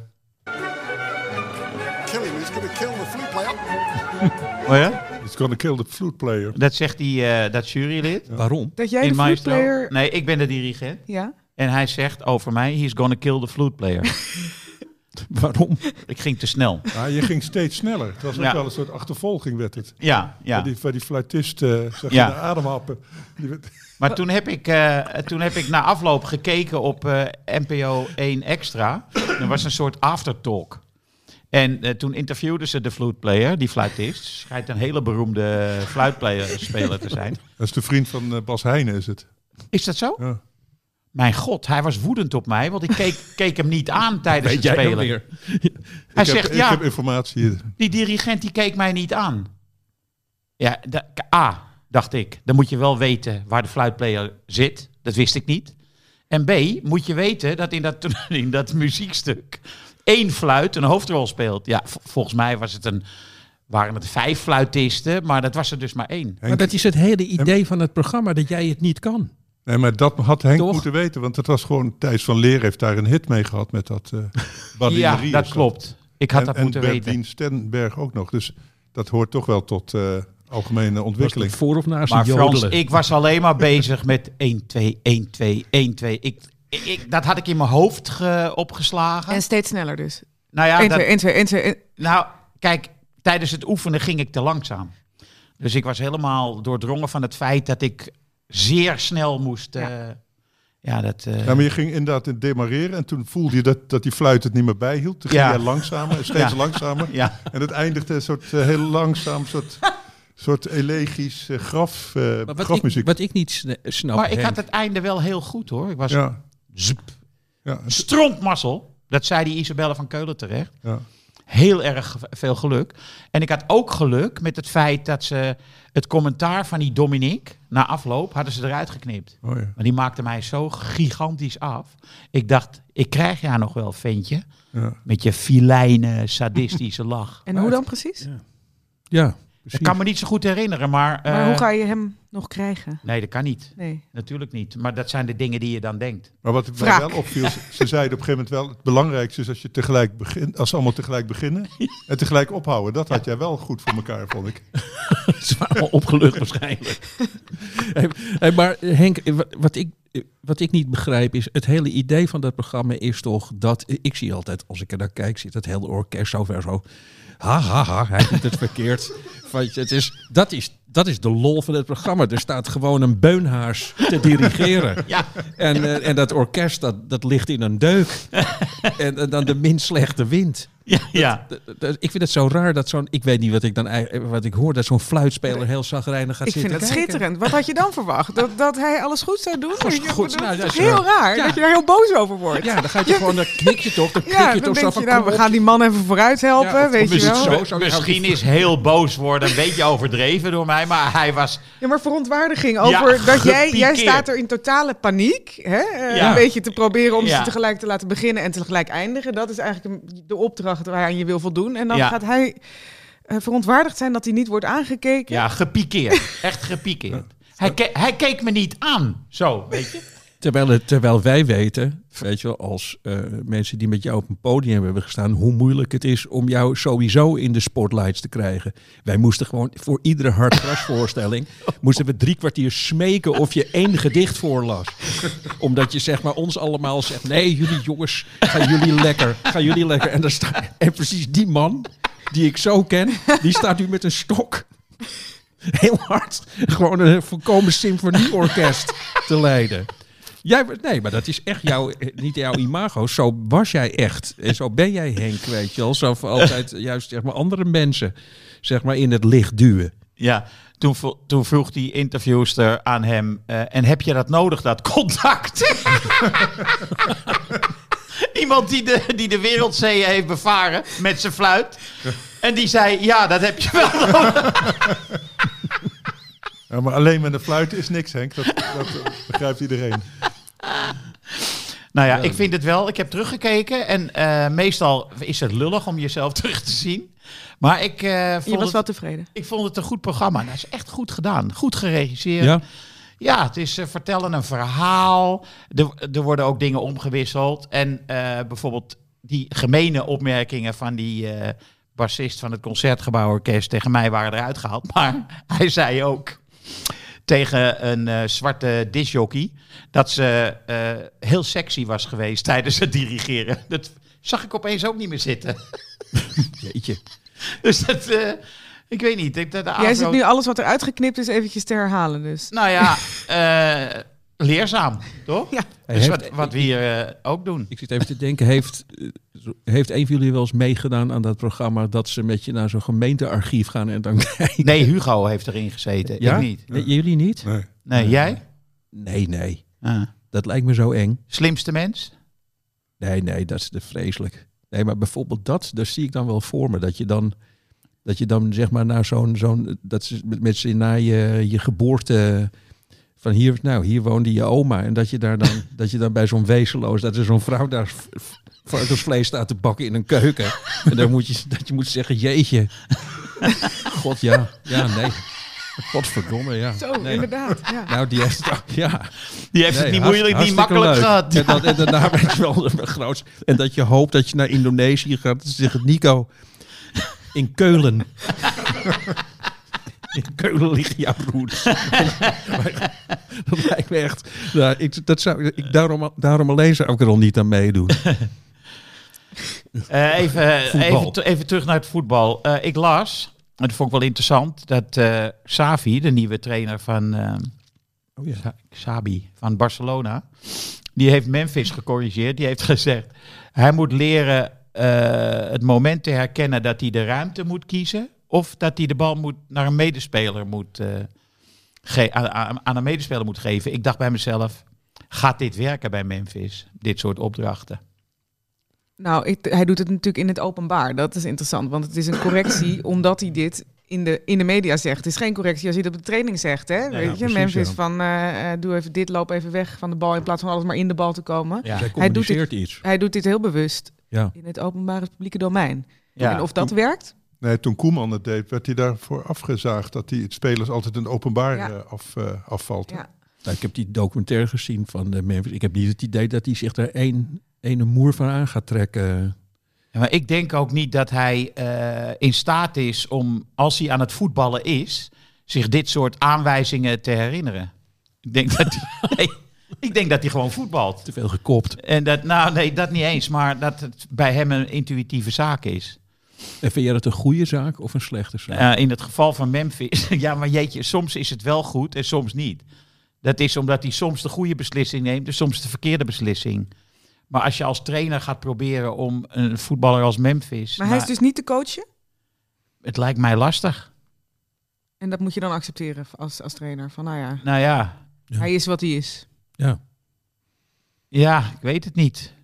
Kill him, he's gonna kill the flute player. Oh ja? He's gonna kill the flute player. Dat zegt die, uh, dat jurylid. Ja. Waarom? Dat jij de flute player... Nee, ik ben de dirigent. Ja. En hij zegt over mij, he's gonna kill the flute player. Waarom? Ik ging te snel. Ja, je ging steeds sneller. Het was ook ja. wel een soort achtervolging, werd het. Ja, ja. Waar die, waar die fluitist uh, zeg ja. de ademhappen. Die werd... Maar toen heb, ik, uh, toen heb ik na afloop gekeken op uh, N P O één Extra. Er was een soort aftertalk. En uh, toen interviewden ze de flute player, die fluitist. Schijnt een hele beroemde fluitspeler te zijn. Dat is de vriend van uh, Bas Heijnen, is het. Is dat zo? Ja. Mijn god, hij was woedend op mij, want ik keek, keek hem niet aan tijdens Weet het jij spelen. Weer? Hij ik zegt, heb, ja, ik heb informatie. Die dirigent die keek mij niet aan. Ja, de, A, dacht ik, dan moet je wel weten waar de fluitplayer zit. Dat wist ik niet. En B, moet je weten dat in dat, in dat muziekstuk één fluit een hoofdrol speelt. Ja, v- volgens mij was het een, waren het vijf fluitisten, maar dat was er dus maar één. Henk, maar dat is het hele idee van het programma, dat jij het niet kan. Nee, maar dat had Henk Toch? moeten weten, want het was gewoon Thijs van Leer heeft daar een hit mee gehad met dat uh, Ja, dat klopt. Ik had en, dat en moeten Bertien weten. Stenberg ook nog, dus dat hoort toch wel tot uh, algemene ontwikkeling. Was voor of naast Maar Frans, jodelen? ik was alleen maar bezig met één, twee, één, twee, één, twee. Ik, ik, dat had ik in mijn hoofd ge, opgeslagen. En steeds sneller dus. Nou ja, één, dat, twee, één, twee, één, twee, één. Nou, kijk, tijdens het oefenen ging ik te langzaam. Dus ik was helemaal doordrongen van het feit dat ik zeer snel moest... Ja, uh, ja dat... Uh... Ja, maar je ging inderdaad demareren en toen voelde je dat, dat die fluit het niet meer bijhield. Toen ging Ja. je langzamer, steeds Ja. langzamer. Ja. En het eindigde een soort uh, heel langzaam, soort, soort elegisch uh, graf, uh, Maar wat, grafmuziek. ik, wat ik niet sn- snap... Maar ik Henk, had het einde wel heel goed, hoor. Ik was... Ja. Zup. Ja, het... Strontmazzel. Dat zei die Isabelle van Keulen terecht. Ja. Heel erg veel geluk. En ik had ook geluk met het feit dat ze het commentaar van die Dominique na afloop hadden ze eruit geknipt. Oh ja. Maar die maakte mij zo gigantisch af. Ik dacht, ik krijg jou nog wel, ventje. Ja. Met je filijne, sadistische lach. En hoe dan precies? Ja. ja. Ik kan me niet zo goed herinneren, maar... Maar uh, hoe ga je hem nog krijgen? Nee, dat kan niet. Nee. Natuurlijk niet. Maar dat zijn de dingen die je dan denkt. Maar wat mij wel opviel, ze zeiden op een gegeven moment wel... het belangrijkste is als je tegelijk begint, als ze allemaal tegelijk beginnen... en tegelijk ophouden. Dat had jij wel goed voor elkaar, vond ik. Ze waren allemaal opgelucht waarschijnlijk. hey, hey, maar Henk, wat ik... Wat ik niet begrijp is, het hele idee van dat programma is toch dat... Ik zie altijd, als ik er naar kijk, zit het hele orkest zo ver zo... Ha, ha, ha, hij doet het verkeerd. Het is, dat, is, dat is de lol van het programma. Er staat gewoon een beunhaars te dirigeren. Ja. En, uh, en dat orkest, dat, dat ligt in een deuk. En, en dan de minst slechte wind. Ja, ja. Dat, dat, dat, ik vind het zo raar dat zo'n... Ik weet niet wat ik dan wat ik hoor, dat zo'n fluitspeler heel zagrijnig gaat ik zitten Ik vind het kijken. schitterend. Wat had je dan verwacht? Dat, dat hij alles goed zou doen? Goed, je, goed, dat nou, is dat toch is heel wel- raar ja. dat je daar heel boos over wordt. Ja, dan gaat je gewoon, dan knik je toch, dan knik Ja, je dan toch zo denk van... je, nou, kom we op. gaan die man even vooruit helpen, Ja, of- weet of je is het wel. zo? Zo- Misschien is heel boos worden een beetje overdreven door mij, maar hij was... Ja, maar verontwaardiging over Ja, dat jij, jij gepikeerd. staat er in totale paniek. Hè? Uh, Ja. Een beetje te proberen om Ja. ze tegelijk te laten beginnen en tegelijk eindigen. Dat is eigenlijk een- de opdracht waaraan je wil voldoen. En dan Ja. gaat hij uh, verontwaardigd zijn dat hij niet wordt aangekeken. Ja, gepikeerd. Echt gepikeerd. Hij, ke- hij keek me niet aan, zo, weet je. Terwijl, het, terwijl wij weten, weet je wel, als uh, mensen die met jou op een podium hebben gestaan, hoe moeilijk het is om jou sowieso in de spotlights te krijgen. Wij moesten gewoon voor iedere hardgrasvoorstelling, moesten we drie kwartier smeken of je één gedicht voorlas. Omdat je zeg maar ons allemaal zegt, nee jullie jongens, gaan jullie lekker, gaan jullie lekker. En, dan sta, en precies die man, die ik zo ken, die staat nu met een stok heel hard gewoon een volkomen symfonieorkest te leiden. Jij, nee, maar dat is echt jouw, niet jouw imago. Zo was jij echt. En zo ben jij, Henk, weet je wel. Zo voor altijd juist zeg maar, andere mensen zeg maar, in het licht duwen. Ja, toen, vo- toen vroeg die interviewster aan hem... Uh, en heb je dat nodig, dat contact? Iemand die de, die de wereldzeeën heeft bevaren met zijn fluit. En die zei, ja, dat heb je wel nodig. Ja, maar alleen met een fluit is niks, Henk. Dat, dat begrijpt iedereen. Nou ja, ik vind het wel. Ik heb teruggekeken. En uh, meestal is het lullig om jezelf terug te zien. Maar ik, uh, vond, Je was het, wel tevreden. ik vond het een goed programma. Dat is echt goed gedaan. Goed geregisseerd. Ja? Ja, het is uh, vertellen een verhaal. Er, er worden ook dingen omgewisseld. En uh, bijvoorbeeld die gemene opmerkingen van die uh, bassist van het Concertgebouworkest tegen mij waren eruit gehaald. Maar hij zei ook tegen een uh, zwarte discjockey dat ze uh, heel sexy was geweest tijdens het dirigeren. Dat zag ik opeens ook niet meer zitten. Jeetje. Dus dat, uh, ik weet niet. Ik, de, de Jij zit nu alles wat er uitgeknipt is eventjes te herhalen dus. Nou ja, uh, leerzaam, toch? Ja. Dus heeft, wat, wat we hier uh, ook doen. Ik zit even te denken, heeft, uh, heeft een van jullie wel eens meegedaan aan dat programma dat ze met je naar zo'n gemeentearchief gaan en dan kijken? Nee, Hugo heeft erin gezeten. Ja? Ik niet. Nee, jullie niet? Nee. Nee, nee. Jij? Nee, nee. Ah. Dat lijkt me zo eng. Slimste mens? Nee, nee, dat is de vreselijk. Nee, maar bijvoorbeeld dat, daar zie ik dan wel voor me. Dat je dan, dat je dan zeg maar naar zo'n, zo'n dat ze met, met z'n naar je, je geboorte, van hier, nou, hier woonde je oma. En dat je daar dan, dat je dan bij zo'n wezenloos, dat er zo'n vrouw daar varkensvlees staat te bakken in een keuken. En dan moet je, dat je moet zeggen, jeetje. God, ja, ja, nee. Godverdomme, ja. Zo, nee. inderdaad. Ja. Nou, die heeft het ook, ja. Die heeft Nee, het niet hartst- moeilijk, niet hartstikke makkelijk leuk. gehad. En, dat, en daarna weet je wel groot. En dat je hoopt dat je naar Indonesië gaat. Dan zegt Nico, in Keulen. In Keulen liggen jouw roots. Dat lijkt me echt. Nou, ik, dat zou, ik, daarom, daarom alleen zou ik er al niet aan meedoen. Uh, even, even, t- even terug naar het voetbal. Uh, ik las, en dat vond ik wel interessant, dat uh, Xavi, de nieuwe trainer van uh, oh ja. Sa- Xabi van Barcelona, die heeft Memphis gecorrigeerd. Die heeft gezegd, hij moet leren uh, het moment te herkennen dat hij de ruimte moet kiezen, of dat hij de bal moet naar een medespeler moet uh, ge- aan, aan een medespeler moet geven. Ik dacht bij mezelf, Gaat dit werken bij Memphis? Dit soort opdrachten? Nou, ik, hij doet het natuurlijk in het openbaar. Dat is interessant, want het is een correctie omdat hij dit in de, in de media zegt. Het is geen correctie als hij dat op de training zegt. Hè? Ja, Weet ja, je, precies, Memphis ja. van uh, doe even dit, loop even weg van de bal in plaats van alles maar in de bal te komen. Ja. Hij, hij, doet dit, iets. hij doet dit heel bewust ja. in het openbare publieke domein. Ja. En of dat toen, werkt? Nee, toen Koeman het deed, werd hij daarvoor afgezaagd dat hij het spelers altijd in het openbaar ja. uh, af, uh, afvalt. Ja. Nou, ik heb die documentaire gezien van de Memphis. Ik heb niet het idee dat hij zich daar één, één moer van aan gaat trekken. Ja, maar ik denk ook niet dat hij uh, in staat is om, als hij aan het voetballen is, zich dit soort aanwijzingen te herinneren. Ik denk dat hij, nee, ik denk dat hij gewoon voetbalt. Te veel gekopt. En dat, nou nee, dat niet eens, maar dat het bij hem een intuïtieve zaak is. En vind jij dat een goede zaak of een slechte zaak? Uh, in het geval van Memphis, ja, maar jeetje, soms is het wel goed en soms niet. Dat is omdat hij soms de goede beslissing neemt en soms de verkeerde beslissing. Maar als je als trainer gaat proberen om een voetballer als Memphis... Maar hij is dus niet te coachen? Het lijkt mij lastig. En dat moet je dan accepteren als, als trainer? Van nou ja, nou ja, ja, hij is wat hij is. Ja. Ja, ik weet het niet.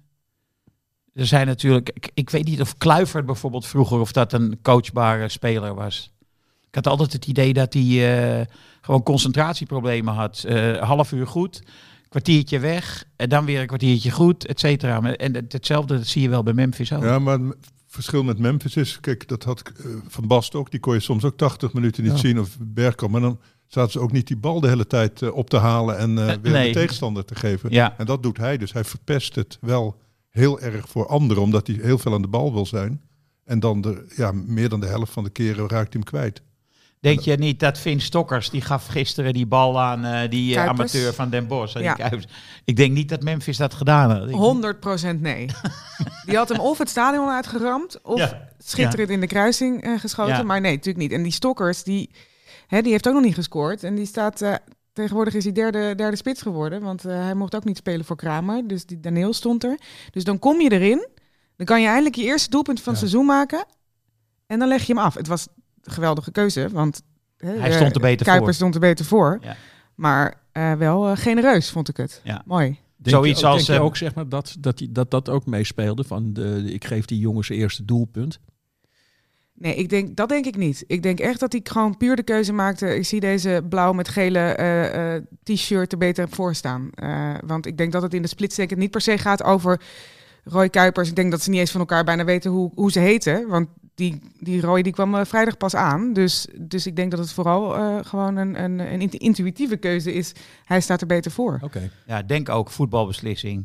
Er zijn natuurlijk... Ik, ik weet niet of Kluivert bijvoorbeeld vroeger of dat een coachbare speler was. Ik had altijd het idee dat hij uh, gewoon concentratieproblemen had. Uh, half uur goed, kwartiertje weg en dan weer een kwartiertje goed, et cetera. En het, hetzelfde dat zie je wel bij Memphis ook. Ja, maar het verschil met Memphis is, kijk, dat had uh, Van Basten ook, die kon je soms ook tachtig minuten niet ja. zien of Bergkamp. Maar dan zaten ze ook niet die bal de hele tijd uh, op te halen en uh, weer nee. de tegenstander te geven. Ja. En dat doet hij dus. Hij verpest het wel heel erg voor anderen, omdat hij heel veel aan de bal wil zijn. En dan de, ja, meer dan de helft van de keren raakt hij hem kwijt. Denk je niet dat Vin Stokkers, die gaf gisteren die bal aan uh, die uh, amateur van Den Bosch? Ja. Ik denk niet dat Memphis dat gedaan had. honderd procent nee. Die had hem of het stadion uitgeramd, of ja. schitterend ja. in de kruising uh, geschoten. Ja. Maar nee, natuurlijk niet. En die Stokkers, die, hè, die heeft ook nog niet gescoord. En die staat, uh, tegenwoordig is hij derde, derde spits geworden. Want uh, hij mocht ook niet spelen voor Kramer. Dus die Daniel stond er. Dus dan kom je erin. Dan kan je eindelijk je eerste doelpunt van het ja. seizoen maken. En dan leg je hem af. Het was geweldige keuze, want he, hij stond er beter Kuipers voor. stond er beter voor. Ja. Maar uh, wel uh, genereus, vond ik het. Ja. Mooi. Denk Zoiets je ook, als denk je ook zeg maar dat dat, die, dat dat ook meespeelde van de, ik geef die jongens eerste doelpunt. Nee, ik denk dat denk ik niet. Ik denk echt dat hij gewoon puur de keuze maakte. Ik zie deze blauw met gele uh, uh, t-shirt er beter voor staan. Uh, want ik denk dat het in de splitsecond niet per se gaat over Roy Kuipers. Ik denk dat ze niet eens van elkaar bijna weten hoe, hoe ze heten. Want Die, die Roy die kwam uh, vrijdag pas aan. Dus, dus ik denk dat het vooral uh, gewoon een, een, een intuïtieve keuze is. Hij staat er beter voor. Okay. Ja, denk ook voetbalbeslissing.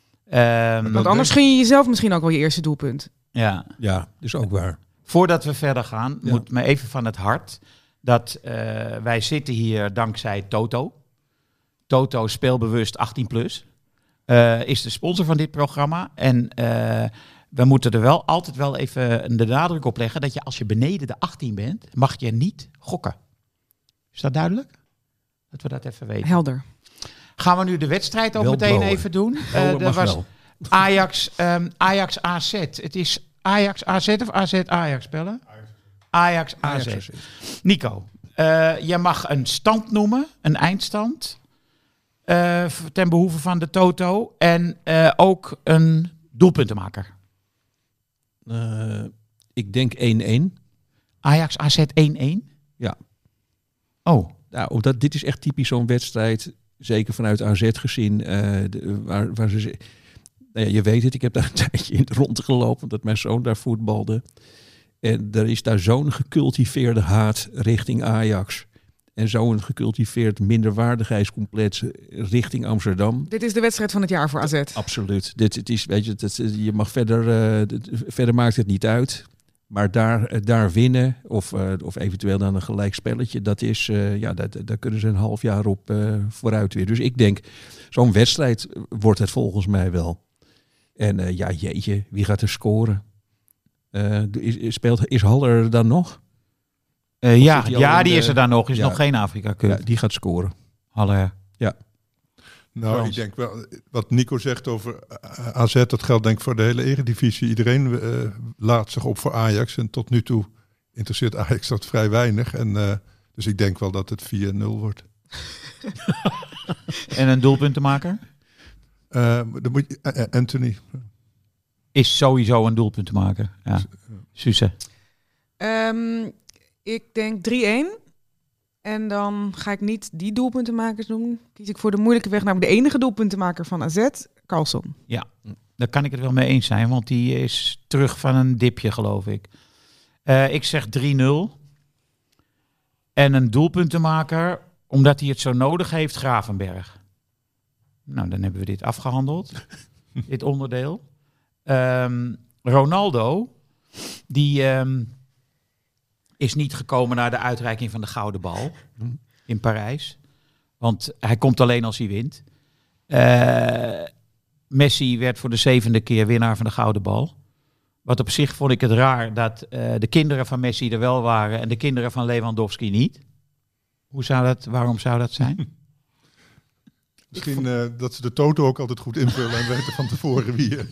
Um, Want anders gun je jezelf misschien ook wel je eerste doelpunt. Ja, ja, dus ook waar. Voordat we verder gaan, ja. moet me even van het hart dat uh, wij zitten hier dankzij Toto. Toto speelbewust achttien plus. Uh, is de sponsor van dit programma. En uh, we moeten er wel altijd wel even de nadruk op leggen dat je als je beneden de achttien bent, mag je niet gokken. Is dat duidelijk? Dat we dat even weten. Helder. Gaan we nu de wedstrijd ook wel meteen blowen. even doen? Uh, dat was Ajax, um, Ajax A Z. Het is Ajax A Z of A Z Ajax spellen? Ajax A Z. Ajax. Nico, uh, je mag een stand noemen, een eindstand. Uh, ten behoeve van de Toto. En uh, ook een doelpuntenmaker. Uh, ik denk één-één. Ajax A Z één-één? Ja. Oh. Nou, omdat dit is echt typisch zo'n wedstrijd, zeker vanuit A Z gezien, uh, de, waar, waar ze... Nou ja, je weet het, ik heb daar een tijdje in rondgelopen, omdat mijn zoon daar voetbalde. En er is daar zo'n gecultiveerde haat richting Ajax. En zo'n gecultiveerd minderwaardigheidscomplex richting Amsterdam. Dit is de wedstrijd van het jaar voor A Z. Absoluut. Dit, het is, weet je, het, je mag verder, uh, verder maakt het niet uit. Maar daar, daar winnen of, uh, of eventueel dan een gelijk spelletje, dat is, uh, ja, dat, daar kunnen ze een half jaar op uh, vooruit weer. Dus ik denk, zo'n wedstrijd wordt het volgens mij wel. En uh, ja, jeetje, wie gaat er scoren? Uh, is, speelt, is Haller dan nog? Uh, ja, ja die de, is er dan nog. Is ja, nog geen Afrika Cup. Ja, die gaat scoren. Haller. Ja. Nou, Frans. Ik denk wel, wat Nico zegt over A Z, dat geldt denk ik voor de hele Eredivisie. Iedereen uh, laat zich op voor Ajax. En tot nu toe interesseert Ajax dat vrij weinig. En, uh, dus ik denk wel dat het vier nul wordt. En een doelpuntenmaker? Uh, dan moet je, uh, Anthony. Is sowieso een doelpuntenmaker. Ja. Suze. Um, ik denk drie-een. En dan ga ik niet die doelpuntenmakers doen. Kies ik voor de moeilijke weg, namelijk de enige doelpuntenmaker van A Z, Karlsson. Ja, daar kan ik het wel mee eens zijn, want die is terug van een dipje, geloof ik. Uh, ik zeg drie nul. En een doelpuntenmaker, omdat hij het zo nodig heeft, Gravenberg. Nou, dan hebben we dit afgehandeld, dit onderdeel. Um, Ronaldo, die um, is niet gekomen naar de uitreiking van de Gouden Bal in Parijs. Want hij komt alleen als hij wint. Uh, Messi werd voor de zevende keer winnaar van de Gouden Bal. Wat op zich vond ik het raar dat uh, de kinderen van Messi er wel waren en de kinderen van Lewandowski niet. Hoe zou dat, waarom zou dat zijn? Misschien vond... uh, dat ze de toto ook altijd goed invullen en weten van tevoren wie je...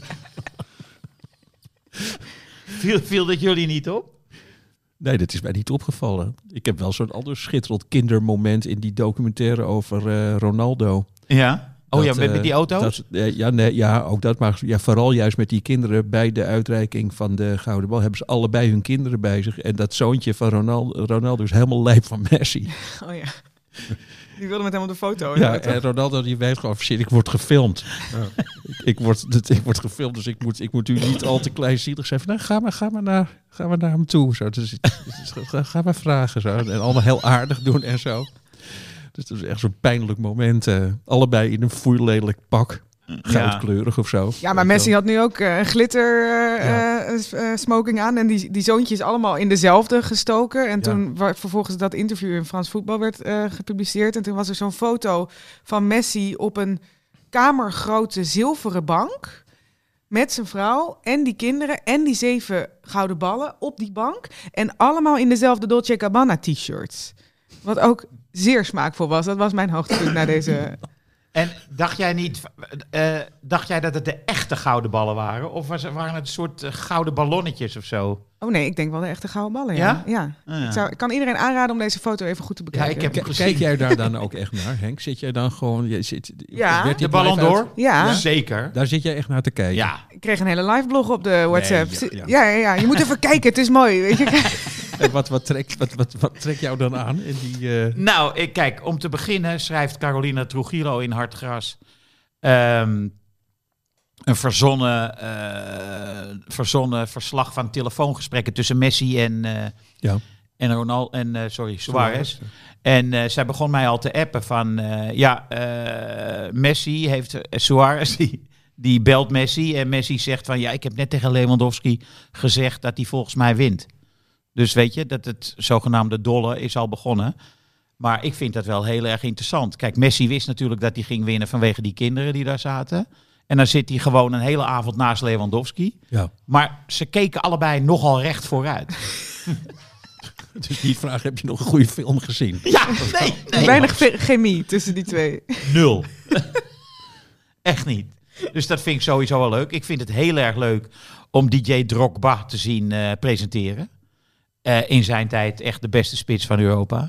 viel, viel dat jullie niet op? Nee, dat is mij niet opgevallen. Ik heb wel zo'n ander schitterend kindermoment in die documentaire over uh, Ronaldo. Ja? Oh dat, ja, met, met die auto? Dat, uh, ja, nee, ja, ook dat. Maar ja, vooral juist met die kinderen bij de uitreiking van de Gouden Bal hebben ze allebei hun kinderen bij zich. En dat zoontje van Ronaldo, Ronaldo is helemaal lijp van Messi. Oh ja. Die wilde met hem op de foto. Ja, en Ronaldo die weet gewoon, shit, ik word gefilmd. Ja. ik, ik, word, ik word gefilmd, dus ik moet, ik moet u niet al te kleinzielig zijn. Van, nou, ga maar, ga maar, naar, ga maar naar hem toe. Zo. Dus, dus, ga, ga maar vragen. Zo. En allemaal heel aardig doen en zo. Dus dat is echt zo'n pijnlijk moment. Uh, allebei in een foeilelijk pak. Goudkleurig ja. of zo. Ja, maar Messi had nu ook uh, een glitter uh, ja. uh, uh, smoking aan. En die, die zoontjes allemaal in dezelfde gestoken. En ja. toen wa- vervolgens dat interview in Frans Voetbal werd uh, gepubliceerd. En toen was er zo'n foto van Messi op een kamergrote zilveren bank. Met zijn vrouw en die kinderen en die zeven gouden ballen op die bank. En allemaal in dezelfde Dolce Gabbana t-shirts. Wat ook zeer smaakvol was. Dat was mijn hoogtepunt na deze... En dacht jij niet, uh, dacht jij dat het de echte gouden ballen waren? Of was, waren het een soort uh, gouden ballonnetjes of zo? Oh nee, ik denk wel de echte gouden ballen, ja. ja? ja. Ah, ja. Ik, zou, ik kan iedereen aanraden om deze foto even goed te bekijken. Ja, ik heb K- kijk jij daar dan ook echt naar, Henk? Zit jij dan gewoon... Je zit, ja, de Ballon d'Or? Ja. ja. Zeker. Daar zit jij echt naar te kijken? Ja. Ik kreeg een hele live blog op de WhatsApp. Nee, ja, ja. Ja, ja, ja, je moet even kijken, het is mooi. Weet je? En wat, wat, trekt, wat, wat, wat trekt jou dan aan? In die, uh... Nou, ik, kijk, om te beginnen schrijft Carolina Trujillo in Hartgras... Um, een verzonnen, uh, verzonnen verslag van telefoongesprekken tussen Messi en, uh, ja. en Ronaldo en uh, sorry, Suarez. Ja. En uh, zij begon mij al te appen van uh, ja, uh, Messi heeft uh, Suarez die, die belt Messi en Messi zegt van ja, ik heb net tegen Lewandowski gezegd dat hij volgens mij wint. Dus weet je, dat het zogenaamde dolle is al begonnen. Maar ik vind dat wel heel erg interessant. Kijk, Messi wist natuurlijk dat hij ging winnen vanwege die kinderen die daar zaten. En dan zit hij gewoon een hele avond naast Lewandowski. Ja. Maar ze keken allebei nogal recht vooruit. Dus die vraag, heb je nog een goede film gezien? Ja, nee. nee Weinig fe- chemie tussen die twee. Nul. Echt niet. Dus dat vind ik sowieso wel leuk. Ik vind het heel erg leuk om D J Drogba te zien uh, presenteren. Uh, in zijn tijd echt de beste spits van Europa.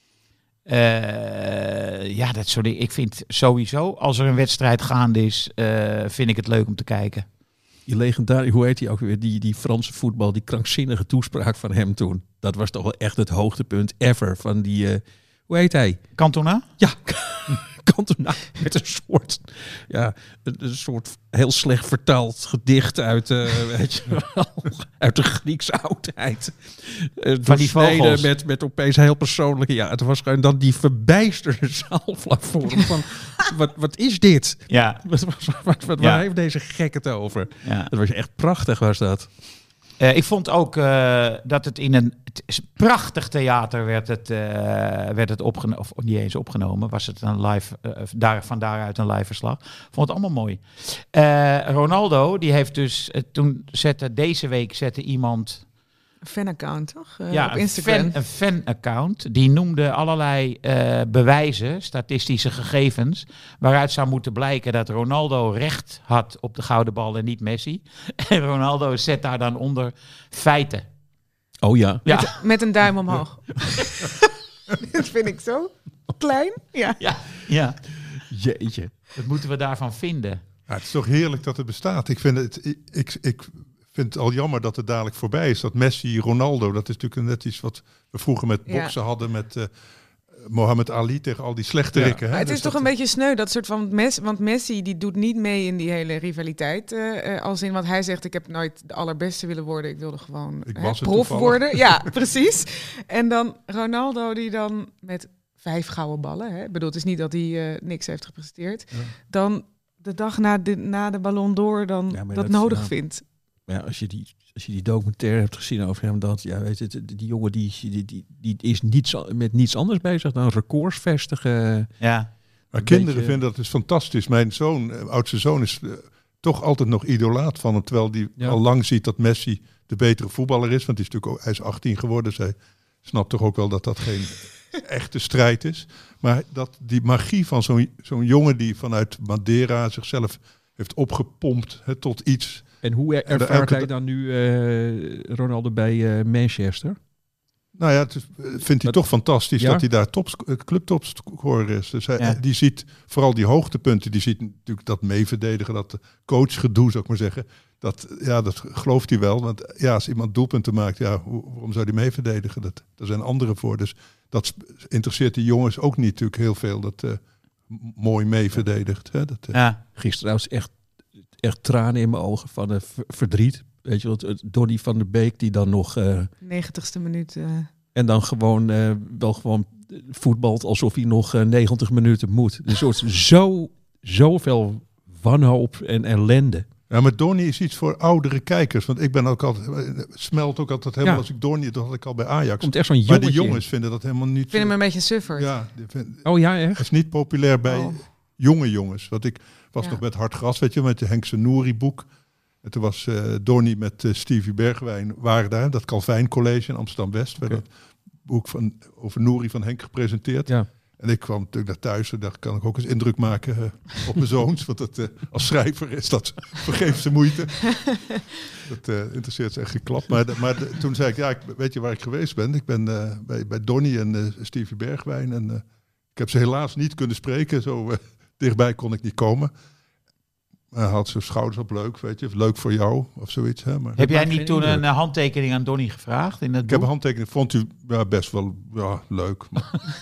Uh, ja, dat soort dingen. Ik vind sowieso, als er een wedstrijd gaande is, uh, vind ik het leuk om te kijken. Die legendarische, hoe heet die ook weer, die, die Franse voetbal, die krankzinnige toespraak van hem toen. Dat was toch wel echt het hoogtepunt ever van die, uh, hoe heet hij? Cantona? Ja, Cantona met een soort, ja, een, een soort heel slecht vertaald gedicht uit, uh, weet je wel, uit de Griekse oudheid. Uh, van die vogels. Met, met opeens heel persoonlijke, ja, het was gewoon dan die verbijsterde zaal vlak voor hem van, wat, wat is dit? Ja. Wat, wat, wat, wat, ja. Waar heeft deze gek het over? Ja. Dat was echt prachtig, was dat. Uh, ik vond ook uh, dat het in een het prachtig theater werd het, uh, werd het opgenomen, of niet eens opgenomen, was het een live, uh, daar, van daaruit een live verslag. Vond het allemaal mooi. Uh, Ronaldo, die heeft dus, uh, toen zette, deze week zette iemand... Een fan-account, toch? Uh, ja, op Instagram. Een, fan, een fan-account. Die noemde allerlei uh, bewijzen, statistische gegevens, waaruit zou moeten blijken dat Ronaldo recht had op de gouden bal en niet Messi. En Ronaldo zet daar dan onder feiten. Oh ja. ja. Met, met een duim omhoog. Dat vind ik zo klein. Ja. Ja, ja. Jeetje. Wat moeten we daarvan vinden? Ja, het is toch heerlijk dat het bestaat. Ik vind het, ik, ik, ik vind het al jammer dat het dadelijk voorbij is. Dat Messi, Ronaldo, dat is natuurlijk net iets wat we vroeger met boksen ja. hadden met uh, Mohammed Ali tegen al die slechterikken. Ja. Hè? Het is dus toch dat, een beetje sneu, dat soort van Messi, want Messi die doet niet mee in die hele rivaliteit. Uh, als in wat hij zegt, ik heb nooit de allerbeste willen worden, ik wilde gewoon ik hè, was prof toevallig. worden. Ja, precies. En dan Ronaldo die dan met vijf gouden ballen, hè? Ik bedoel, het is niet dat hij uh, niks heeft gepresteerd. Ja. Dan de dag na de, na de Ballon d'Or dan ja, dat, dat nodig ja, vindt. Ja, als je die als je die documentaire hebt gezien over hem, dat ja, weet je, die, die jongen die, die, die, die is niets, met niets anders bezig dan records vestigen. Ja. Maar kinderen beetje... vinden dat is fantastisch. Mijn zoon, oudste zoon, is uh, toch altijd nog idolaat van hem, terwijl die ja. al lang ziet dat Messi de betere voetballer is, want die is natuurlijk ook, hij is achttien geworden. Zij snapt toch ook wel dat dat geen echte strijd is. Maar dat die magie van zo'n, zo'n jongen die vanuit Madeira zichzelf heeft opgepompt hè, tot iets. En hoe ervaart elke... hij dan nu uh, Ronaldo bij uh, Manchester? Nou ja, het is, vindt hij dat... toch fantastisch ja? dat hij daar top, clubtopscorer is. Dus hij, ja. die ziet vooral die hoogtepunten. Die ziet natuurlijk dat meeverdedigen, dat coachgedoe, zou ik maar zeggen. Dat, ja, dat gelooft hij wel. Want ja, als iemand doelpunten maakt, ja, hoe, waarom zou hij meeverdedigen? Dat, daar zijn anderen voor. Dus dat interesseert die jongens ook niet natuurlijk heel veel. Dat uh, mooi meeverdedigt. Hè? Dat, uh... ja. Gisteren was echt, echt tranen in mijn ogen van uh, verdriet. Weet je wat, Donny van der Beek die dan nog... Uh, negentigste minuut. Uh... En dan gewoon uh, wel gewoon voetbalt alsof hij nog uh, negentig minuten moet. Een soort zo, zoveel wanhoop en ellende. Ja, maar Donny is iets voor oudere kijkers. Want ik ben ook altijd... Smelt ook altijd helemaal ja. als ik Donny... Dat had ik al bij Ajax. Komt echt zo'n jongetje. Maar de jongens in. vinden dat helemaal niet... Ik vind hem een beetje suffer. Ja. Vind, oh ja, echt? Het is niet populair bij oh. jonge jongens. Want ik was ja. nog met Hard Gras, weet je, met de Henk Nouri boek. En toen was uh, Donny met uh, Stevie Bergwijn waren daar. Dat Calvijn College in Amsterdam-West. Okay. Werd dat boek van, over Nouri van Henk gepresenteerd. Ja. En ik kwam natuurlijk naar thuis en dacht, kan ik ook eens indruk maken uh, op mijn zoons. Want het, uh, als schrijver is dat vergeefse moeite. Dat uh, interesseert ze echt geklapt. Maar, de, maar de, toen zei ik, ja, ik, weet je waar ik geweest ben? Ik ben uh, bij, bij Donny en uh, Stevie Bergwijn. En uh, ik heb ze helaas niet kunnen spreken. Zo uh, dichtbij kon ik niet komen. Hij had zijn schouders op, leuk, weet je. Leuk voor jou, of zoiets. Hè? Maar heb jij niet toen indruk. een handtekening aan Donny gevraagd? In het ik boek? heb een handtekening, vond u ja, best wel ja, leuk. Maar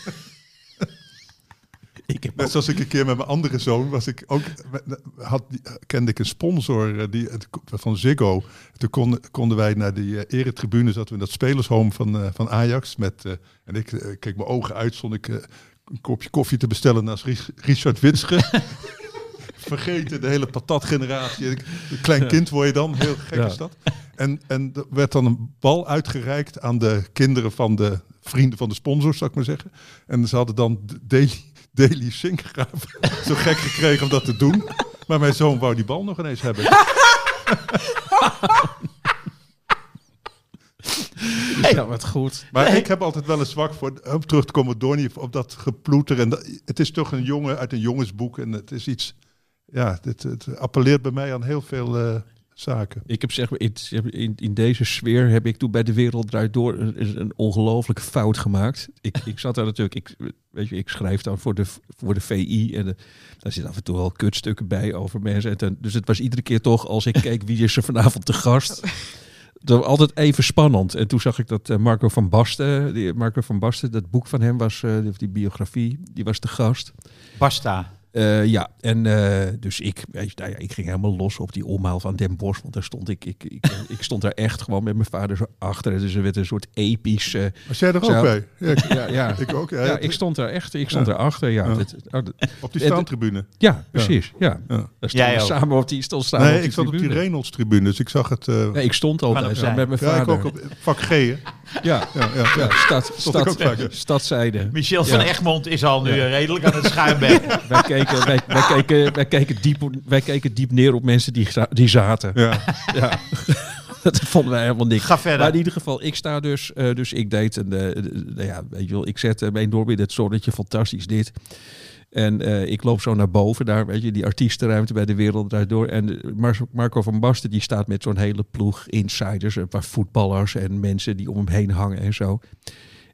ik heb Net ook... zoals ik een keer met mijn andere zoon was ik ook had kende ik een sponsor die van Ziggo. Toen konden, konden wij naar die uh, eretribune, zaten we in dat spelershome van, uh, van Ajax met uh, en ik uh, keek mijn ogen uit, stond ik uh, een kopje koffie te bestellen naast Richard Witsche. Vergeten, de hele patatgeneratie. Een klein kind word je dan, heel gek ja. is dat. En, en er werd dan een bal uitgereikt aan de kinderen van de vrienden van de sponsors, zou ik maar zeggen. En ze hadden dan Daily, Daily Sinkgraaf zo gek gekregen om dat te doen. Maar mijn zoon wou die bal nog ineens hebben. Ja, wat goed. Maar nee. ik heb altijd wel een zwak voor, om terug te komen, Donny, op dat geploeter. En dat, het is toch een jongen uit een jongensboek en het is iets... Ja, het, het appelleert bij mij aan heel veel uh, zaken. Ik heb zeg maar, in, in, in deze sfeer heb ik toen bij De Wereld Draait Door een, een ongelooflijke fout gemaakt. Ik, ik zat daar natuurlijk, ik, weet je, ik schrijf dan voor de, voor de V I en de, daar zit af en toe wel kutstukken bij over mensen. En ten, dus het was iedere keer toch, als ik keek wie is er vanavond te gast... Dat was altijd even spannend. En toen zag ik dat uh, Marco van Basten, die, Marco van Basten, dat boek van hem was, uh, die biografie, die was de gast. Basta. Uh, ja, en uh, dus ik, weet je, nou ja, ik ging helemaal los op die omhaal van Den Bosch, want daar stond ik, ik, ik, ik stond daar echt gewoon met mijn vader zo achter. Dus er werd een soort episch. Uh, Was jij er ook zo, bij? Ja, ik, ja, ja. ik ook. Ja, ja, ik stond daar echt, ik stond ja. daarachter. Ja, ja. dit, oh, dit, op die staantribune. Ja, precies. Ja. Ja. Daar stonden we samen op die, stond samen nee, op die ik zat tribune. op die Reynolds-tribune, dus ik zag het. Uh, nee, ik stond altijd zo met mijn ja, vader. Ik ook op vak G. Hè? Ja, ja, ja, ja. Stad, stad, stadzijde. Michel van ja. Egmond is al nu ja. redelijk aan het schuimbekken. wij, keken, wij, wij, keken, wij, keken diep, wij keken diep neer op mensen die, die zaten. Ja. ja. Dat vonden wij helemaal niks. Ga verder. Maar in ieder geval, ik sta dus, uh, dus ik deed een, uh, uh, ja, weet je wel, ik zet uh, mijn door in het zonnetje, fantastisch dit. En uh, ik loop zo naar boven daar, weet je, die artiestenruimte bij De Wereld Draait Door. En Mar- Marco van Basten, die staat met zo'n hele ploeg insiders, een paar voetballers en mensen die om hem heen hangen en zo.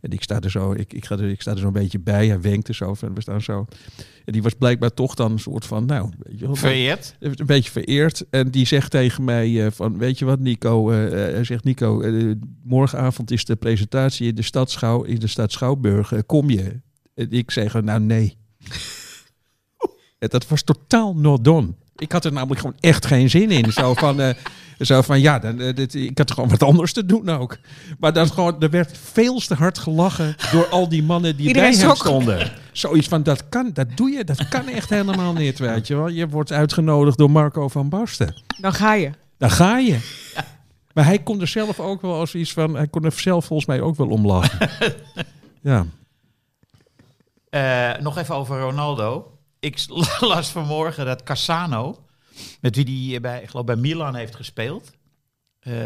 En ik sta er zo, ik, ik, ga er, ik sta er zo'n beetje bij. Hij wenkte zo en we staan zo. En die was blijkbaar toch dan een soort van, nou, weet je wel, vereerd. Een beetje vereerd. En die zegt tegen mij uh, van, weet je wat, Nico? Uh, hij zegt, Nico, uh, morgenavond is de presentatie in de stad, Schouw, in de stad Schouwburg. Uh, kom je? En ik zeg, nou nee. En dat was totaal not done. Ik had er namelijk gewoon echt geen zin in. Zo van, uh, zo van ja, dan, uh, dit, ik had gewoon wat anders te doen ook. Maar dat gewoon, er werd veel te hard gelachen door al die mannen die Iedereen bij hem stonden. Zoiets van, dat kan, dat doe je, dat kan echt helemaal niet, weet je wel. Je wordt uitgenodigd door Marco van Basten. Dan ga je. Dan ga je. Ja. Maar hij kon er zelf ook wel als iets van, hij kon er zelf volgens mij ook wel om lachen. Ja. Uh, nog even over Ronaldo. Ik las vanmorgen dat Cassano, met wie die bij, ik geloof bij Milan heeft gespeeld. Uh,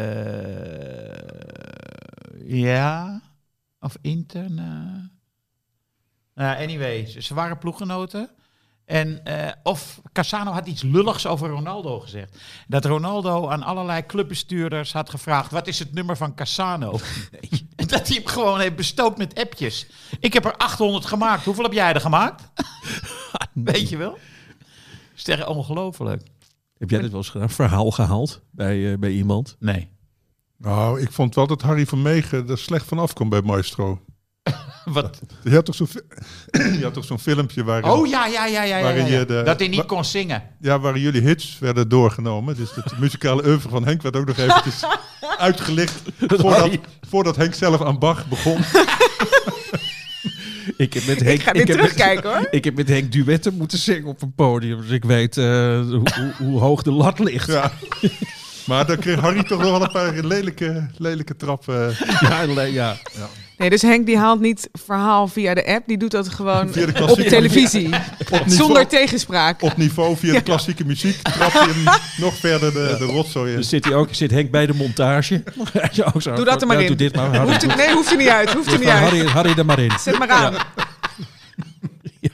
ja, of Inter. Nou, uh, anyway, ze, ze waren ploeggenoten. En uh, of Cassano had iets lulligs over Ronaldo gezegd. Dat Ronaldo aan allerlei clubbestuurders had gevraagd, wat is het nummer van Cassano? En dat hij hem gewoon heeft bestookt met appjes. Ik heb er achthonderd gemaakt. Hoeveel heb jij er gemaakt? Weet je wel? Is echt ongelooflijk. Heb jij dit wel eens gedaan? Verhaal gehaald bij, uh, bij iemand? Nee. Nou, ik vond wel dat Harry van Meegen er slecht van afkwam bij Maestro. Wat? Je had toch zo'n, je had toch zo'n filmpje waarin... Oh ja, ja, ja, ja. ja, ja. Je de, dat hij niet kon zingen. Ja, waarin jullie hits werden doorgenomen. Dus het muzikale oeuvre van Henk werd ook nog eventjes uitgelicht. Voordat, voordat Henk zelf aan Bach begon. Ik heb met Henk, ik ga dit terugkijken hoor. Ik heb met Henk duetten moeten zingen op een podium. Dus ik weet uh, hoe, hoe, hoe hoog de lat ligt. Ja. Maar dan kreeg Harry toch nog wel een paar lelijke, lelijke trappen. Ja, ja. ja. Nee, dus Henk die haalt niet verhaal via de app. Die doet dat gewoon op televisie. Op niveau, zonder tegenspraak. Op niveau via de klassieke muziek. Trap je hem nog verder de, de rotzooi in. Dus zit, hij ook, zit Henk bij de montage. Ook zo. Doe dat er maar ja, in. Doe dit maar. Harry, hoeft het, nee, hoeft er niet uit. Hoeft er niet uit. Harry, Harry er maar in. Zet maar aan. Ja.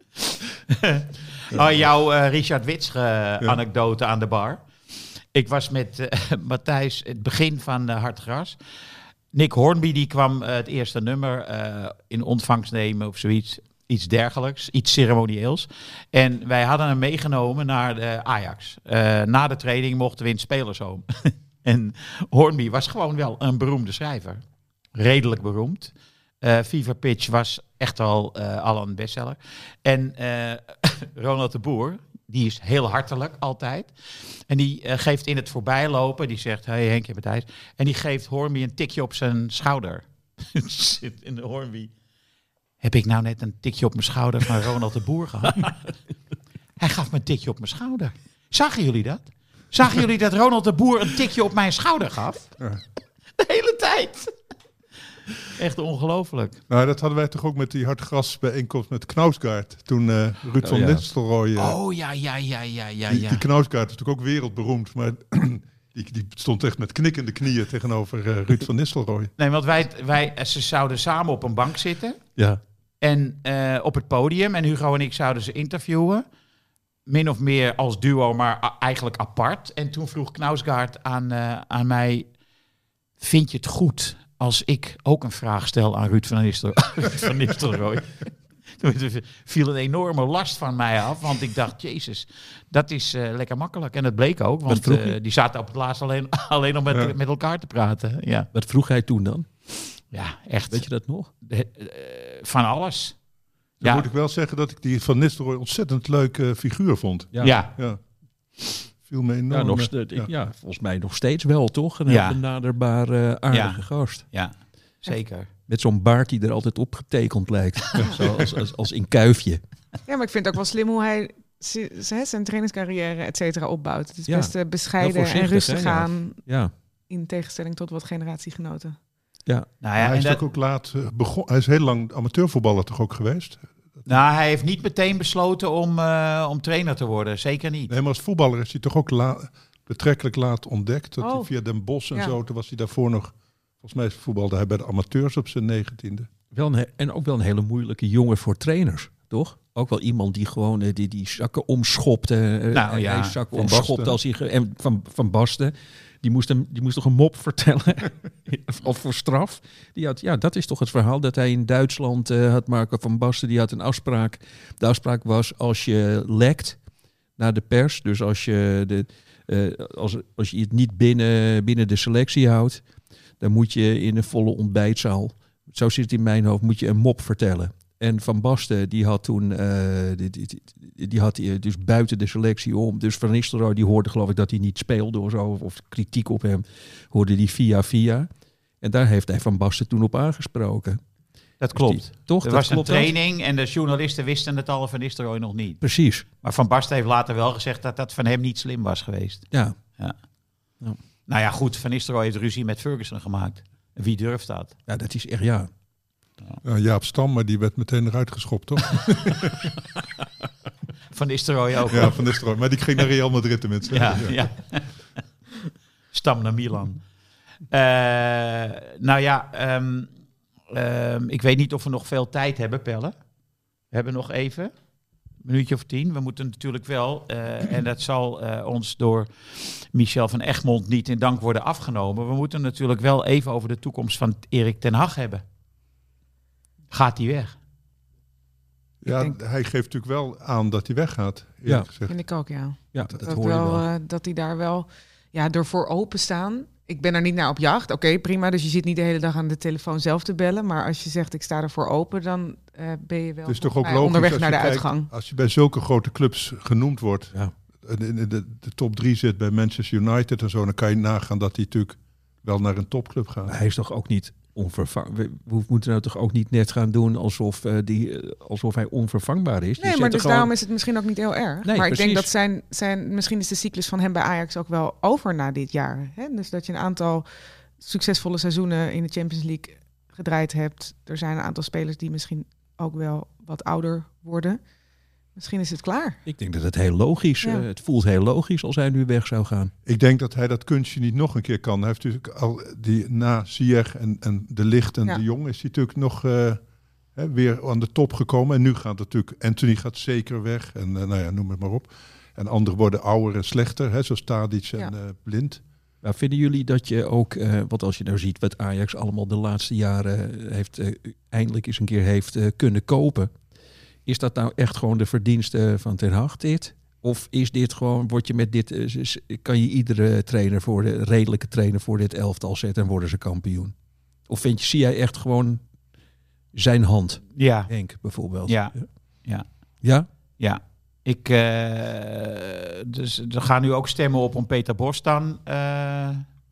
Ja. Oh, jouw uh, Richard Wits uh, anekdote aan de bar. Ik was met uh, Matthijs het begin van uh, Hard Gras. Nick Hornby die kwam uh, het eerste nummer uh, in ontvangst nemen of zoiets. Iets dergelijks, iets ceremonieels. En wij hadden hem meegenomen naar de Ajax. Uh, na de training mochten we in het spelershome. En Hornby was gewoon wel een beroemde schrijver. Redelijk beroemd. Uh, Fever Pitch was echt al, uh, al een bestseller. En uh, Ronald de Boer, die is heel hartelijk altijd. En die uh, geeft in het voorbijlopen, die zegt, hey Henk, je bent Thijs. En die geeft Hornby een tikje op zijn schouder. Zit in de Hornby. Heb ik nou net een tikje op mijn schouder van Ronald de Boer gehad? Hij gaf me een tikje op mijn schouder. Zagen jullie dat? Zagen jullie dat Ronald de Boer een tikje op mijn schouder gaf? Ja. De hele tijd. Echt ongelooflijk. Nou, dat hadden wij toch ook met die Hartgras bijeenkomst met Knausgaard. Toen uh, Ruud oh, van ja. Nistelrooy... Uh, oh ja, ja, ja, ja, ja. Die, die Knausgaard is natuurlijk ook wereldberoemd, maar die, die stond echt met knikkende knieën tegenover uh, Ruud van Nistelrooy. Nee, want wij, wij, ze zouden samen op een bank zitten. Ja. En uh, op het podium. En Hugo en ik zouden ze interviewen. Min of meer als duo, maar a- eigenlijk apart. En toen vroeg Knausgaard aan, uh, aan mij... Vind je het goed als ik ook een vraag stel aan Ruud van, Nistel- Ruud van Nistelrooy? Toen viel een enorme last van mij af. Want ik dacht, jezus, dat is uh, lekker makkelijk. En dat bleek ook. Want uh, die zaten op het laatst alleen, alleen om met, ja. met elkaar te praten. Ja. Wat vroeg hij toen dan? Ja, echt. Weet je dat nog? De, uh, van alles. Dan ja. moet ik wel zeggen dat ik die van Nistelrooy ontzettend leuke uh, figuur vond. Ja. ja. ja. Viel me enorm. Ja, nog st- ja. ja, volgens mij nog steeds wel, toch? Een ja. benaderbare, uh, aardige ja. gast. Ja, zeker. Met zo'n baard die er altijd opgetekend lijkt. Zo als, als, als in kuifje. Ja, maar ik vind het ook wel slim hoe hij zijn trainingscarrière, et cetera, opbouwt. Het is ja. best uh, bescheiden en rustig hè, aan. Ja. Ja. In tegenstelling tot wat generatiegenoten. Ja. Nou ja, hij is dat... ook laat uh, begon. Hij is heel lang amateurvoetballer toch ook geweest? Nou, hij heeft niet meteen besloten om, uh, om trainer te worden. Zeker niet. Nee, maar als voetballer is hij toch ook la- betrekkelijk laat ontdekt. Dat oh. hij via Den Bosch en ja. zo, toen was hij daarvoor nog... Volgens mij voetbalde hij bij de amateurs op zijn negentiende. Wel een he- en ook wel een hele moeilijke jongen voor trainers, toch? ook wel iemand die gewoon uh, die, die zakken omschopte. Uh, nou ja, hij zakken omschopte als hij ge- en van, van Basten. Die moest, hem, die moest toch een mop vertellen, of voor straf. Die had, ja, dat is toch het verhaal dat hij in Duitsland uh, had. Marco van Basten, die had een afspraak. De afspraak was als je lekt naar de pers, dus als je, de, uh, als, als je het niet binnen, binnen de selectie houdt, dan moet je in een volle ontbijtzaal, zo zit het in mijn hoofd, moet je een mop vertellen. En Van Basten, die had toen, uh, die, die, die, die had hij dus buiten de selectie om. Dus Van Nistelrooy, die hoorde geloof ik dat hij niet speelde of zo, of, of kritiek op hem, hoorde die via via. En daar heeft hij Van Basten toen op aangesproken. Dat klopt. Dus die, toch? Er dat was klopt een training dat? En de journalisten wisten het al, Van Nistelrooy nog niet. Precies. Maar Van Basten heeft later wel gezegd dat dat van hem niet slim was geweest. Ja. ja. ja. Nou ja, goed, Van Nistelrooy heeft ruzie met Ferguson gemaakt. Wie durft dat? Ja, dat is echt ja. Ja, Jaap Stam, maar die werd meteen eruit geschopt, toch? Van Nistelrooy ook. Ja, Van Nistelrooy. Maar die ging naar Real Madrid tenminste. Ja, ja. Stam naar Milan. Uh, nou ja, um, um, ik weet niet of we nog veel tijd hebben, Pelle. We hebben nog even, een minuutje of tien. We moeten natuurlijk wel, uh, en dat zal uh, ons door Michel van Egmond niet in dank worden afgenomen. We moeten natuurlijk wel even over de toekomst van Erik ten Hag hebben. Gaat hij weg? Ja, denk, hij geeft natuurlijk wel aan dat hij weggaat. Ja, vind ik ook, ja. ja dat, dat, hoor wel, je wel. uh, dat hij daar wel ja, ervoor openstaan. Ik ben er niet naar op jacht. Oké, okay, prima. Dus je zit niet de hele dag aan de telefoon zelf te bellen. Maar als je zegt, ik sta ervoor open, dan uh, ben je wel het is toch ook logisch, onderweg naar de kijkt, uitgang. Als je bij zulke grote clubs genoemd wordt, ja. in de, de, de top drie zit bij Manchester United en zo, dan kan je nagaan dat hij natuurlijk wel naar een topclub gaat. Maar hij is toch ook niet onvervangbaar. We, we moeten nou toch ook niet net gaan doen alsof, uh, die, uh, alsof hij onvervangbaar is. Nee, maar dus gewoon... daarom is het misschien ook niet heel erg. Nee, maar precies. ik denk dat zijn, zijn, misschien is de cyclus van hem bij Ajax ook wel over na dit jaar. Hè? Dus dat je een aantal succesvolle seizoenen in de Champions League gedraaid hebt. Er zijn een aantal spelers die misschien ook wel wat ouder worden. Misschien is het klaar. Ik denk dat het heel logisch is. Ja. Uh, het voelt heel logisch als hij nu weg zou gaan. Ik denk dat hij dat kunstje niet nog een keer kan. Hij heeft natuurlijk al die na Ziyech en, en De Ligt en ja. De Jong is hij natuurlijk nog uh, hè, weer aan de top gekomen. En nu gaat natuurlijk Anthony gaat zeker weg en uh, nou ja, noem het maar op. En anderen worden ouder en slechter, hè, zoals Tadic en ja. uh, Blind. Nou, vinden jullie dat je ook, uh, wat als je nou ziet wat Ajax allemaal de laatste jaren heeft uh, eindelijk eens een keer heeft uh, kunnen kopen? Is dat nou echt gewoon de verdienste van Ten Hag dit? Of is dit gewoon, word je met dit, uh, kan je iedere trainer voor de redelijke trainer voor dit elftal zetten en worden ze kampioen? Of vind je, zie jij echt gewoon zijn hand? Ja. Henk bijvoorbeeld. Ja. Ja. Ja? Ja. Ik, uh, dus er gaan nu ook stemmen op om Peter Bos dan uh,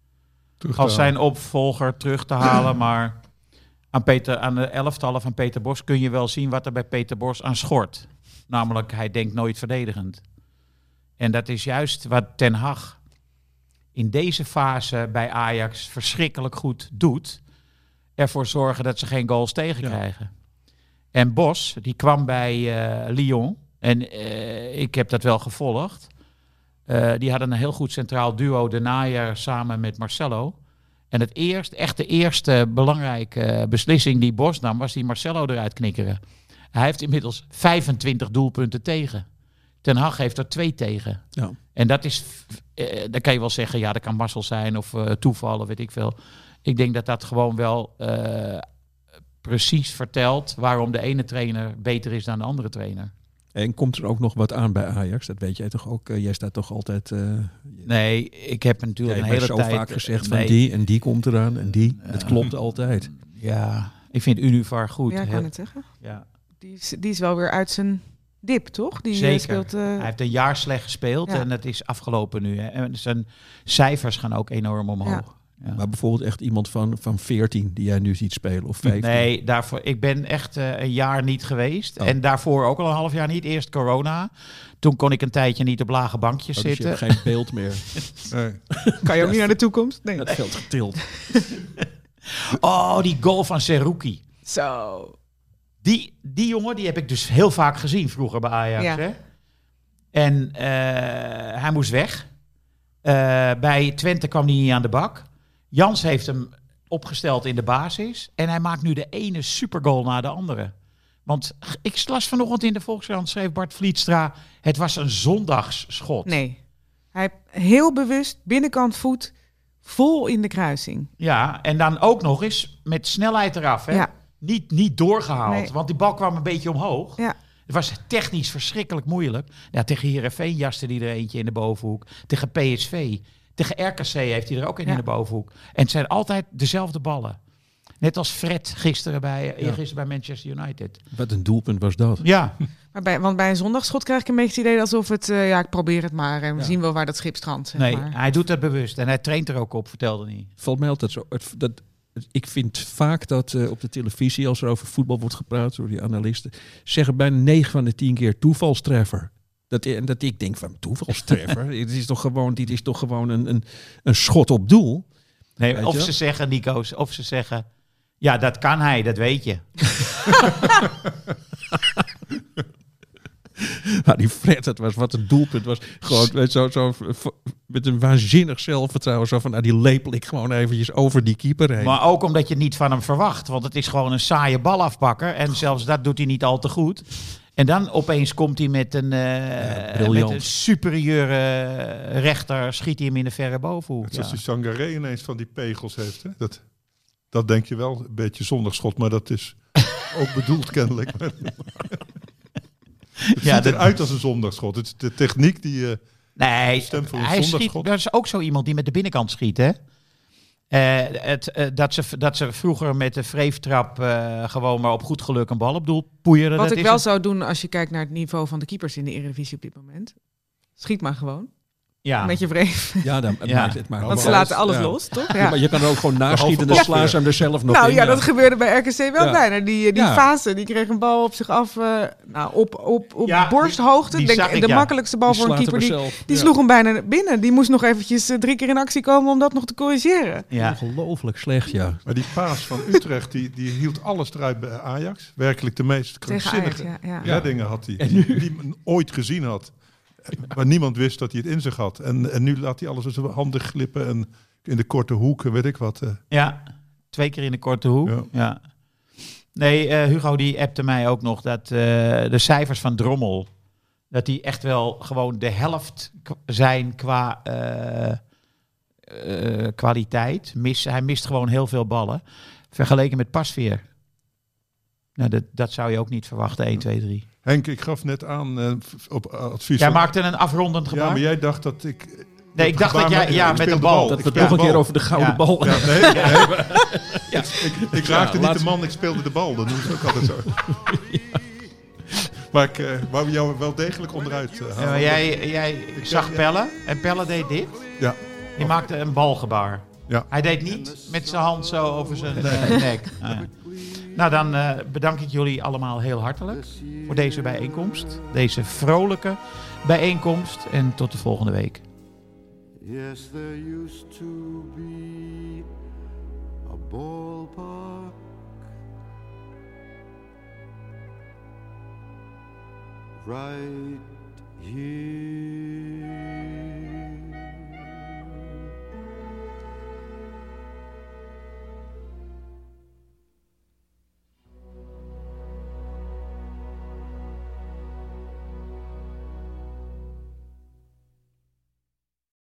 als zijn opvolger terug te halen. Maar aan, Peter, aan de elftallen van Peter Bos kun je wel zien wat er bij Peter Bos aan schort. Namelijk, hij denkt nooit verdedigend. En dat is juist wat Ten Hag in deze fase bij Ajax verschrikkelijk goed doet. Ervoor zorgen dat ze geen goals tegenkrijgen. Ja. En Bos, die kwam bij uh, Lyon. En uh, ik heb dat wel gevolgd. Uh, die hadden een heel goed centraal duo, De Naaier samen met Marcelo. En het eerst, echt de eerste belangrijke beslissing die Bos nam, was die Marcelo eruit knikkeren. Hij heeft inmiddels vijfentwintig doelpunten tegen. Ten Hag heeft er twee tegen. Ja. En dat is, uh, dan kan je wel zeggen, ja, dat kan mazzel zijn of uh, toevallen, weet ik veel. Ik denk dat dat gewoon wel uh, precies vertelt waarom de ene trainer beter is dan de andere trainer. En komt er ook nog wat aan bij Ajax? Dat weet jij toch ook? Uh, jij staat toch altijd... Uh, nee, ik heb natuurlijk een hele zo tijd... zo vaak gezegd nee. van die en die komt eraan en die. Uh, het klopt altijd. Ja, ik vind Univar goed. Ja, ik kan heel, het zeggen. Ja. Die is, die is wel weer uit zijn dip, toch? Die Zeker. Speelt, uh... Hij heeft een jaar slecht gespeeld ja. en dat is afgelopen nu. Hè. En zijn cijfers gaan ook enorm omhoog. Ja. Ja. Maar bijvoorbeeld echt iemand van, van veertien die jij nu ziet spelen of vijftien? Nee, daarvoor, ik ben echt uh, een jaar niet geweest. Oh. En daarvoor ook al een half jaar niet. Eerst corona. Toen kon ik een tijdje niet op lage bankjes oh, dus zitten. je hebt geen beeld meer. Nee. Kan je ook niet naar de toekomst? Nee. Dat veld getild. Oh, die goal van Seruki. Zo. Die, die jongen, die heb ik dus heel vaak gezien vroeger bij Ajax. Ja. Hè? En uh, hij moest weg. Uh, bij Twente kwam hij niet aan de bak. Jans heeft hem opgesteld in de basis. En hij maakt nu de ene supergoal na de andere. Want ik las vanochtend in de Volkskrant, schreef Bart Vlietstra, het was een zondagsschot. Nee, hij heel bewust binnenkant voet vol in de kruising. Ja, en dan ook nog eens met snelheid eraf. Hè? Ja. Niet, niet doorgehaald, Nee. want die bal kwam een beetje omhoog. Ja. Het was technisch verschrikkelijk moeilijk. Ja, tegen Heerenveen jaste hij er eentje in de bovenhoek. Tegen P S V. Tegen R K C heeft hij er ook een Ja. in de bovenhoek. En het zijn altijd dezelfde ballen. Net als Fred gisteren bij, ja. gisteren bij Manchester United. Wat een doelpunt was dat. Ja. Maar bij, want bij een zondagsschot krijg ik een beetje het idee alsof het... Uh, ja, ik probeer het maar en we Ja. zien wel waar dat schip strandt. Zeg Nee, maar. hij doet het bewust. En hij traint er ook op, vertelde hij. Valt mij altijd zo. Het, dat, het, ik vind vaak dat uh, op de televisie, als er over voetbal wordt gepraat door die analisten, zeggen bijna negen van de tien keer toevalstreffer. Dat, en dat ik denk van toevalstreffer. dit is toch gewoon, dit is toch gewoon een, een, een schot op doel. Nee, of ze zeggen, Nico's, of ze zeggen, ja, dat kan hij, dat weet je. Maar die Fred, dat was wat een doelpunt was. Gewoon zo, zo, met een waanzinnig zelfvertrouwen. Zo van, nou, die lepel ik gewoon eventjes over die keeper heen. Maar ook omdat je het niet van hem verwacht. Want het is gewoon een saaie balafpakker. En zelfs dat doet hij niet al te goed. En dan opeens komt hij met een, uh, ja, met een superieure rechter. Schiet hij hem in de verre bovenhoek. Het is Ja. als die Sangaré ineens van die pegels heeft. Hè? Dat, dat denk je wel, een beetje zondagschot. Maar dat is ook bedoeld kennelijk. Het ja, ziet dat... eruit als een zondagschot. Het is de techniek die... Uh, nee, hij schiet, dat is ook zo iemand die met de binnenkant schiet, hè? Uh, het, uh, dat, ze, dat ze vroeger met de vreeftrap uh, gewoon maar op goed geluk een bal op doel poeieren. Wat dat ik is wel het... zou doen als je kijkt naar het niveau van de keepers in de Eredivisie op dit moment. Schiet maar gewoon. Ja. Met je vreef. Ja, dan, het ja. maakt het maar. Want ze laten alles ja. los, toch? Ja. Ja, maar je kan er ook gewoon naschieten en dan slaan ze hem er zelf nog nou, in. ja, dat gebeurde bij R K C wel ja. bijna. Die, die ja. fase, die kreeg een bal op zich af, uh, nou, op, op, op ja, borsthoogte. Die, die Denk, ik, de ja. makkelijkste bal die voor een keeper. Die, die ja. sloeg hem bijna binnen. Die moest nog eventjes uh, drie keer in actie komen om dat nog te corrigeren. Ja. Ongelooflijk slecht, ja. Maar die paas van Utrecht, die, die hield alles eruit bij Ajax. Werkelijk de meest krankzinnige ja, ja. reddingen had hij. Die, die men ooit gezien had. Maar niemand wist dat hij het in zich had. En, en nu laat hij alles uit zijn handen glippen en in de korte hoek, weet ik wat. Uh. Ja, twee keer in de korte hoek. Ja. Ja. Nee, uh, Hugo die appte mij ook nog dat uh, de cijfers van Drommel, dat die echt wel gewoon de helft k- zijn qua uh, uh, kwaliteit. Mis, hij mist gewoon heel veel ballen. Vergeleken met Pasveer. Nou, dat, dat zou je ook niet verwachten, één, twee, drie. Henk, ik gaf net aan uh, op advies. Jij maakte een afrondend gebaar. Ja, maar jij dacht dat ik... Nee, ik dacht dat jij... Ja, met een bal. bal. Dat we nog een keer over de gouden ja. bal... Ja, nee, nee. ja. Ik, ik raakte ja, niet laat... de man, ik speelde de bal. Dat doen ze ook altijd zo. ja. Maar ik uh, wou jou wel degelijk onderuit uh, halen. Ja, maar jij jij ik zag Pelle en Pelle deed dit. Ja. Die oh. maakte een balgebaar. Ja. Hij deed niet met zijn hand zo over zijn nee. uh, nek. Ah, ja. Nou, dan uh, bedank ik jullie allemaal heel hartelijk voor deze bijeenkomst. Deze vrolijke bijeenkomst. En tot de volgende week. Yes, there used to be a ballpark right here.